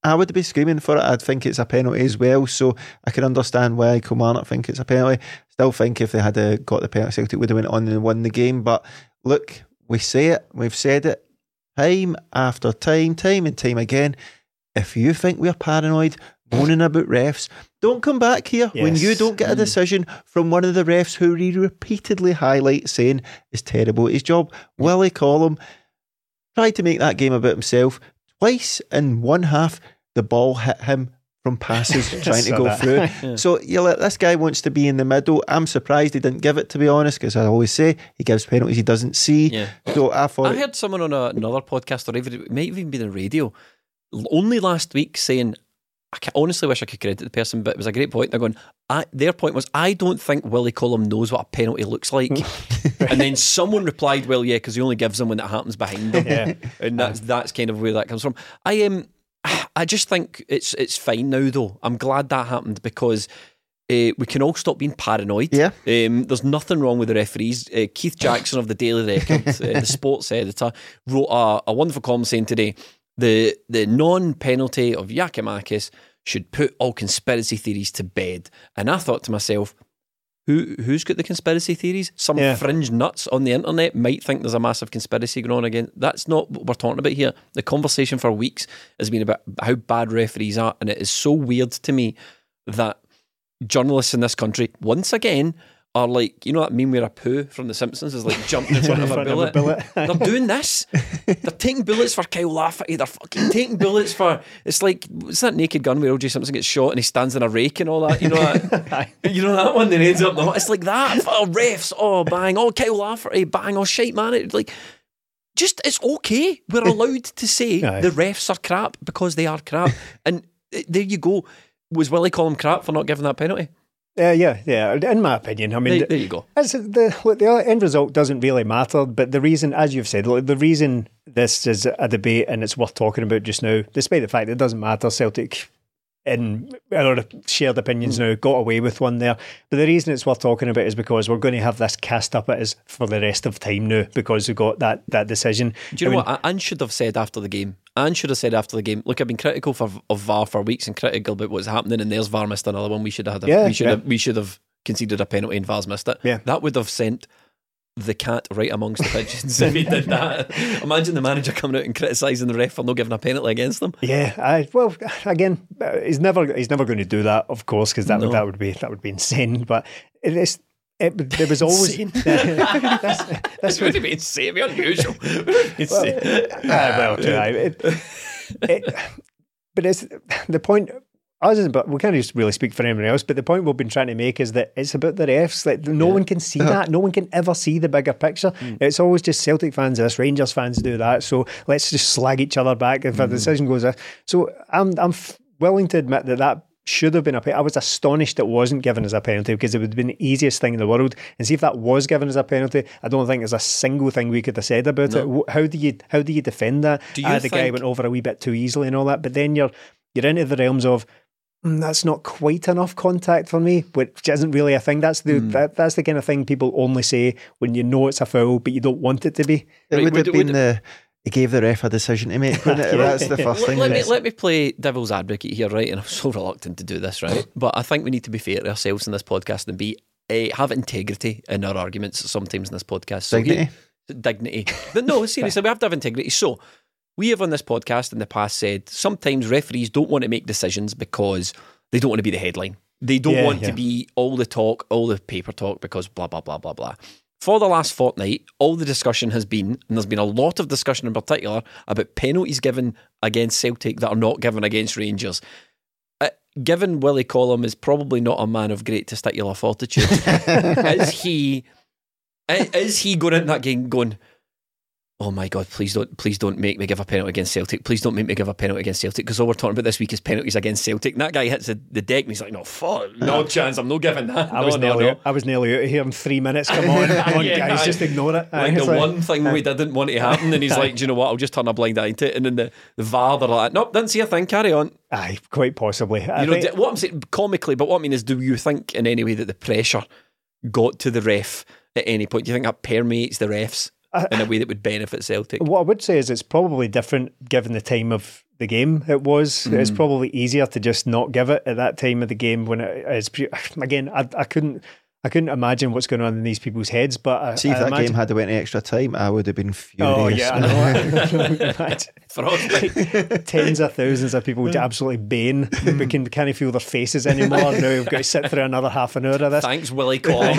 I would be screaming for it. I'd think it's a penalty as well. So I can understand why Kilmarnock think it's a penalty. Still think if they had uh, got the penalty, Celtic would have went on and won the game. But look, we say it, we've said it time after time, time and time again. If you think we're paranoid, moaning about refs, don't come back here yes. when you don't get a decision from one of the refs who we repeatedly highlight saying is terrible at his job. Willie Collum tried to make that game about himself. Twice in one half, the ball hit him from passes trying to go that. through. yeah. So you know, this guy wants to be in the middle. I'm surprised he didn't give it, to be honest, because I always say he gives penalties he doesn't see. Yeah. So I thought I heard someone on a, another podcast, or even it might even be the radio, only last week saying, I can, honestly wish I could credit the person, but it was a great point. They're going, I, their point was, I don't think Willie Collum knows what a penalty looks like. And then someone replied, well, yeah, because he only gives them when it happens behind them. Yeah. And that's that's kind of where that comes from. I um, I just think it's it's fine now, though. I'm glad that happened because uh, we can all stop being paranoid. Yeah. Um, there's nothing wrong with the referees. Uh, Keith Jackson of the Daily Record, uh, the sports editor, wrote a, a wonderful column saying today, The the non-penalty of Giakoumakis should put all conspiracy theories to bed. And I thought to myself, who who's got the conspiracy theories? Some yeah. fringe nuts on the internet might think there's a massive conspiracy going on again. That's not what we're talking about here. The conversation for weeks has been about how bad referees are, and it is so weird to me that journalists in this country, once again, are like, you know that meme where a poo from The Simpsons is like jumping in front of a bullet? Of a bullet. They're doing this. They're taking bullets for Kyle Lafferty. They're fucking taking bullets for, it's like, what's that Naked Gun where O J Simpson gets shot and he stands in a rake and all that? You know that? You know that one that ends up, it's like that. Oh, refs, oh, bang. Oh, Kyle Lafferty, bang. Oh, shite, man. It's like, just, it's okay. We're allowed to say the refs are crap because they are crap. And there you go. Was Willie Collum crap for not giving that penalty? Uh, yeah, yeah. In my opinion, I mean, there, there you go. It's the look, the end result doesn't really matter, but the reason, as you've said, look, the reason this is a debate and it's worth talking about just now, despite the fact that it doesn't matter, Celtic, in our shared opinions now, got away with one there. But the reason it's worth talking about is because we're going to have this cast up at us for the rest of time now because we got that that decision. Do you know I mean, what Anne should have said after the game? Anne should have said after the game, look, I've been critical for, of V A R for weeks and critical about what's happening, and there's V A R missed another one. We should have had a, yeah, we should yeah. have we should have conceded a penalty and V A R's missed it. Yeah. That would have sent the cat right amongst the pigeons if he did that. Imagine the manager coming out and criticising the ref for not giving a penalty against them. Yeah, I, well, again, he's never he's never going to do that, of course, because that No. would that would be that would be insane. But it is. It, there was always that's, This would be insane, it'd be unusual. well, uh, well too, I- it, it, but it's the point. Us, is- but we can't just really speak for anyone else. But the point we've been trying to make is that it's about the refs. Like no Yeah. one can see that. No one can ever see the bigger picture. Mm. It's always just Celtic fans this, Rangers fans do that. So let's just slag each other back if a decision goes this. So I'm I'm f- willing to admit that that should have been a penalty. I was astonished it wasn't given as a penalty because it would have been the easiest thing in the world. And see if that was given as a penalty, I don't think there's a single thing we could have said about No. it. How do you how do you defend that? Do you ah, the guy think- went over a wee bit too easily and all that. But then you're you're into the realms of "Mm, that's not quite enough contact for me, which isn't really a thing. That's the Mm. that, that's the kind of thing people only say when you know it's a foul, but you don't want it to be. it Right, would would- have been would- the he gave the ref a decision to make, wouldn't it? That's the first Let, thing. let me that's- let me play devil's advocate here, right? And I'm so reluctant to do this, right? But I think we need to be fair to ourselves in this podcast and be uh, have integrity in our arguments sometimes in this podcast. So Dignity. here- dignity. But no, seriously, we have to have integrity. So we have on this podcast in the past said sometimes referees don't want to make decisions because they don't want to be the headline. They don't Yeah, want yeah. to be all the talk, all the paper talk because blah, blah, blah, blah, blah. For the last fortnight, all the discussion has been, and there's been a lot of discussion in particular, about penalties given against Celtic that are not given against Rangers. Uh, given Willie Collum is probably not a man of great testicular fortitude, is he is he going into that game going, oh my God, please don't please don't make me give a penalty against Celtic. Please don't make me give a penalty against Celtic, because all we're talking about this week is penalties against Celtic. And that guy hits the, the deck and he's like, no, fuck, no chance, I'm not giving that. I no, was no, nearly no. I was nearly out of here in three minutes. Come on, come on, Yeah, guys, aye. just ignore it. Like Aye, the it's like- one thing we didn't want to happen, and he's like, do you know what, I'll just turn a blind eye to it. And then the, the V A R, they're like, nope, didn't see a thing, carry on. Aye, quite possibly. I You know, think- d- what I'm saying comically, but what I mean is, do you think in any way that the pressure got to the ref at any point? Do you think that permeates the refs? I, in a way that would benefit Celtic. What I would say is it's probably different given the time of the game it was. Mm. It's probably easier to just not give it at that time of the game when it is. Again, I, I couldn't. I couldn't imagine what's going on in these people's heads, but I, see if I that imagine... game had went extra time, I would have been furious. Oh yeah, I know. For all like, tens of thousands of people absolutely baying. We can can't feel their faces anymore. Now we've got to sit through another half an hour of this. Thanks, Willie Collum.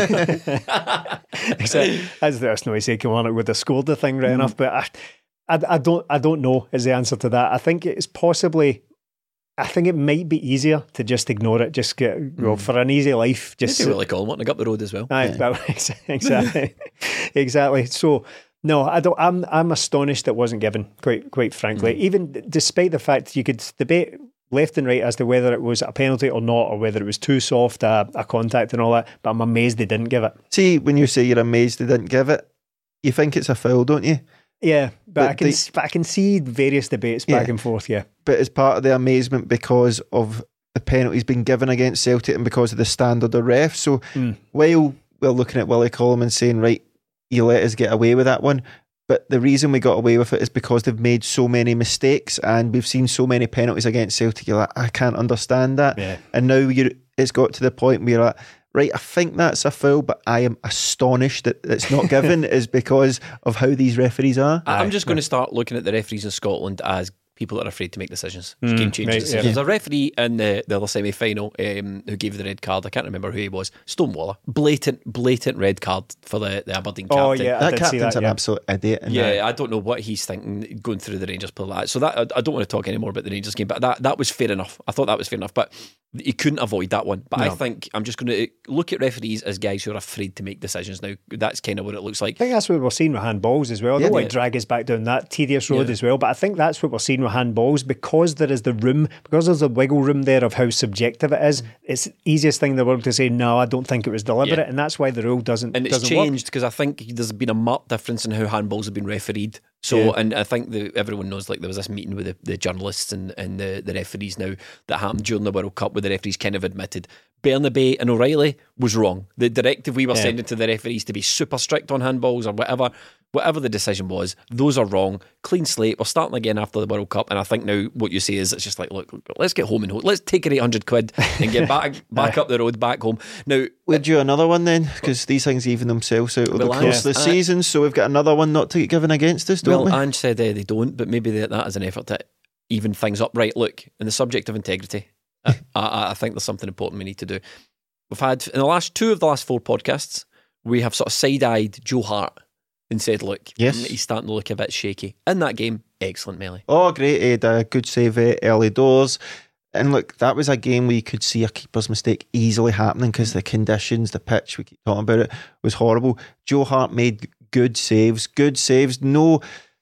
Except, as there's no way say Kilmarnock would have scored the thing right mm. enough, but I, I, I don't, I don't know is the answer to that. I think it's possibly. I think it might be easier to just ignore it. Just get well, mm. for an easy life. Just maybe Willie Collum wanting to go up the road as well. Aye, yeah. exactly, exactly. So no, I don't. I'm I'm astonished it wasn't given. Quite quite frankly, mm. even despite the fact you could debate left and right as to whether it was a penalty or not, or whether it was too soft a, a contact and all that. But I'm amazed they didn't give it. See, when you say you're amazed they didn't give it, you think it's a foul, don't you? Yeah, but, but I can they, but I can see various debates back yeah, and forth, yeah. But as part of the amazement because of the penalties being given against Celtic and because of the standard of ref. So mm. while we're looking at Willie Collum and saying, right, you let us get away with that one, but the reason we got away with it is because they've made so many mistakes and we've seen so many penalties against Celtic. You're like, I can't understand that. Yeah. And now you're, it's got to the point where you're like, right, I think that's a foul, but I am astonished that it's not given is because of how these referees are. I'm just going to start looking at the referees in Scotland as people that are afraid to make decisions. Mm, game changing right, decisions. Yeah. There's a referee in the, the other semi-final um, who gave the red card. I can't remember who he was. Stonewaller. Blatant, blatant red card for the, the Aberdeen captain. Oh yeah, I that did captain's see that, an yeah. absolute idiot. Yeah, that. I don't know what he's thinking going through the Rangers play like that. So that I, I don't want to talk anymore about the Rangers game, but that, that was fair enough. I thought that was fair enough, but you couldn't avoid that one. But no. I think I'm just going to look at referees as guys who are afraid to make decisions now. That's kind of what it looks like. I think that's what we're seeing with handballs as well. I yeah, don't want yeah. to drag us back down that tedious road yeah. as well, but I think that's what we're seeing with handballs because there is the room, because there's a wiggle room there of how subjective it is. It's the easiest thing in the world to say, no, I don't think it was deliberate, yeah. and that's why the rule doesn't And it's doesn't changed because I think there's been a marked difference in how handballs have been refereed. So, yeah. and I think the, everyone knows, like, there was this meeting with the, the journalists and, and the, the referees now that happened during the World Cup where the referees kind of admitted Bernabei and O'Reilly was wrong. The directive we were yeah. sending to the referees to be super strict on handballs or whatever, whatever the decision was, those are wrong. Clean slate. We're starting again after the World Cup. And I think now what you say is it's just like, look, let's get home and home. Let's take our eight hundred quid and get back back up the road, back home. Now, we'll do another one then, because these things even themselves out over well, the course yeah. of the season. So we've got another one not to get given against us, don't well, we? Ange said uh, they don't, but maybe they, that is an effort to even things up. Right, look, in the subject of integrity, I, I, I think there's something important we need to do. We've had, in the last two of the last four podcasts, we have sort of side-eyed Joe Hart and said, look, yes. he's starting to look a bit shaky. In that game, excellent, Melly. Oh, great. He had a good save uh, early doors. And look, that was a game where you could see a keeper's mistake easily happening because the conditions, the pitch, we keep talking about it, was horrible. Joe Hart made good saves, good saves. No,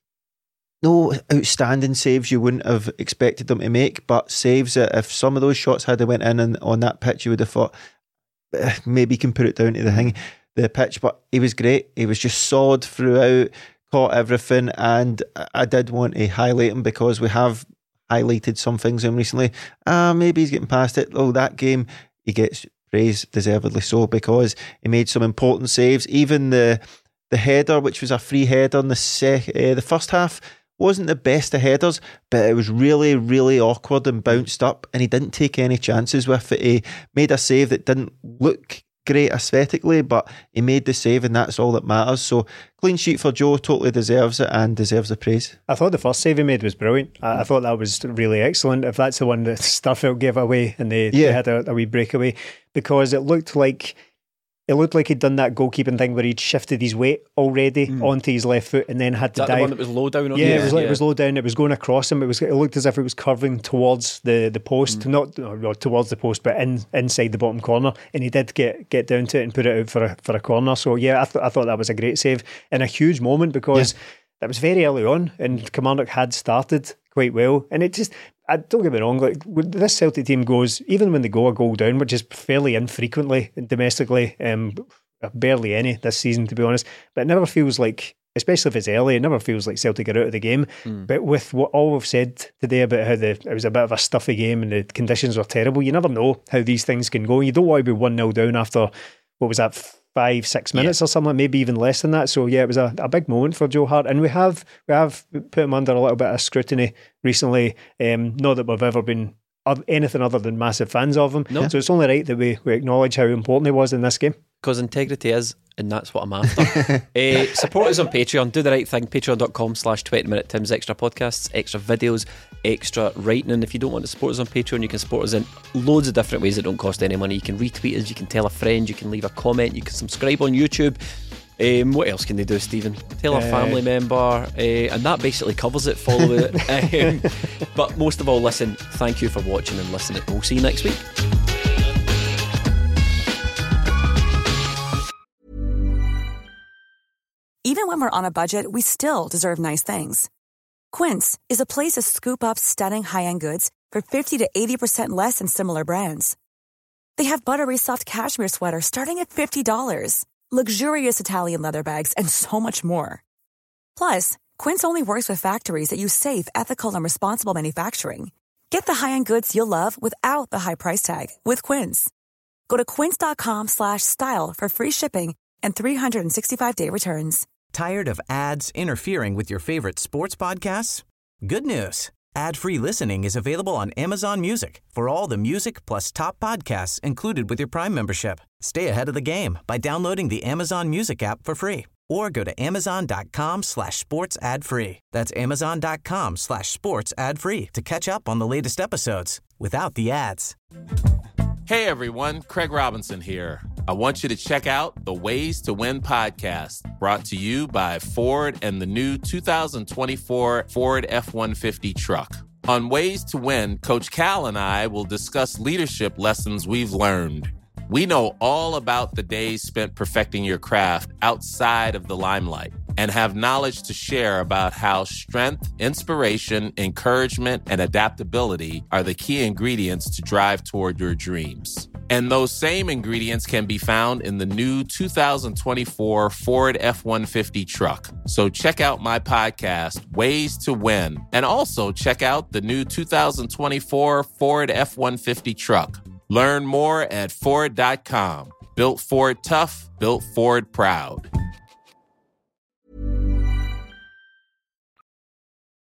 no outstanding saves you wouldn't have expected them to make, but saves that if some of those shots had went in and on that pitch, you would have thought, eh, maybe you can put it down to the thing, the pitch. But he was great. He was just solid throughout, caught everything, and I did want to highlight him because we have highlighted some things in recently. Ah, uh, maybe he's getting past it. Oh, that game, he gets praise, deservedly so, because he made some important saves. Even the the header, which was a free header in the sec, uh, the first half, wasn't the best of headers, but it was really, really awkward and bounced up, and he didn't take any chances with it. He made a save that didn't look great aesthetically, but he made the save, and that's all that matters. So clean sheet for Joe, totally deserves it and deserves the praise. I thought the first save he made was brilliant. I, I thought that was really excellent. If that's the one that Starfelt gave away and they, yeah. they had a, a wee breakaway, because it looked like it looked like he'd done that goalkeeping thing where he'd shifted his weight already mm. onto his left foot and then had to Is that dive. the one that was low down on yeah, you? it was, yeah. it was low down. It was going across him. It was. It looked as if it was curving towards the, the post, mm. not no, towards the post, but in, inside the bottom corner. And he did get, get down to it and put it out for a for a corner. So yeah, I thought I thought that was a great save and a huge moment because yeah. that was very early on, and Kilmarnock had started quite well, and it just. I, don't get me wrong, like this Celtic team goes, even when they go a goal down, which is fairly infrequently domestically, um, barely any this season to be honest, but it never feels like, especially if it's early, it never feels like Celtic are out of the game. Mm. But with what all we've said today about how the, it was a bit of a stuffy game and the conditions were terrible, you never know how these things can go. You don't want to be one nil down after, what was that, five, six minutes yeah. or something, maybe even less than that. So yeah, it was a, a big moment for Joe Hart, and we have we have put him under a little bit of scrutiny recently. Um, not that we've ever been anything other than massive fans of him. No. So it's only right that we, we acknowledge how important he was in this game. Because integrity is, and that's what I'm after. uh, support us on Patreon. Do the right thing. Patreon.com slash 20 minute Tim's extra podcasts, extra videos, extra writing. And if you don't want to support us on Patreon, you can support us in loads of different ways that don't cost any money. You can retweet us, you can tell a friend, you can leave a comment, you can subscribe on YouTube. Um, what else can they do, Stephen? Tell a uh, family member, uh, and that basically covers it. Follow it. um, but most of all, listen, thank you for watching and listening. We'll see you next week. Even when we're on a budget, we still deserve nice things. Quince is a place to scoop up stunning high-end goods for fifty to eighty percent less than similar brands. They have buttery soft cashmere sweaters starting at fifty dollars. Luxurious Italian leather bags, and so much more. Plus, Quince only works with factories that use safe, ethical, and responsible manufacturing. Get the high-end goods you'll love without the high price tag with Quince. Go to quince.com slash style for free shipping and three sixty-five day returns. Tired of ads interfering with your favorite sports podcasts? Good news. Ad-free listening is available on Amazon Music for all the music plus top podcasts included with your Prime membership. Stay ahead of the game by downloading the Amazon Music app for free or go to amazon.com slash sports ad free. That's amazon.com slash sports ad free to catch up on the latest episodes without the ads. Hey everyone, Craig Robinson here. I want you to check out the Ways to Win podcast, brought to you by Ford and the new two thousand twenty-four Ford F one fifty truck. On Ways to Win, Coach Cal and I will discuss leadership lessons we've learned. We know all about the days spent perfecting your craft outside of the limelight and have knowledge to share about how strength, inspiration, encouragement, and adaptability are the key ingredients to drive toward your dreams. And those same ingredients can be found in the new two thousand twenty-four Ford F one fifty truck. So check out my podcast, Ways to Win, and also check out the new two thousand twenty-four Ford F one fifty truck. Learn more at Ford dot com. Built Ford tough, built Ford proud.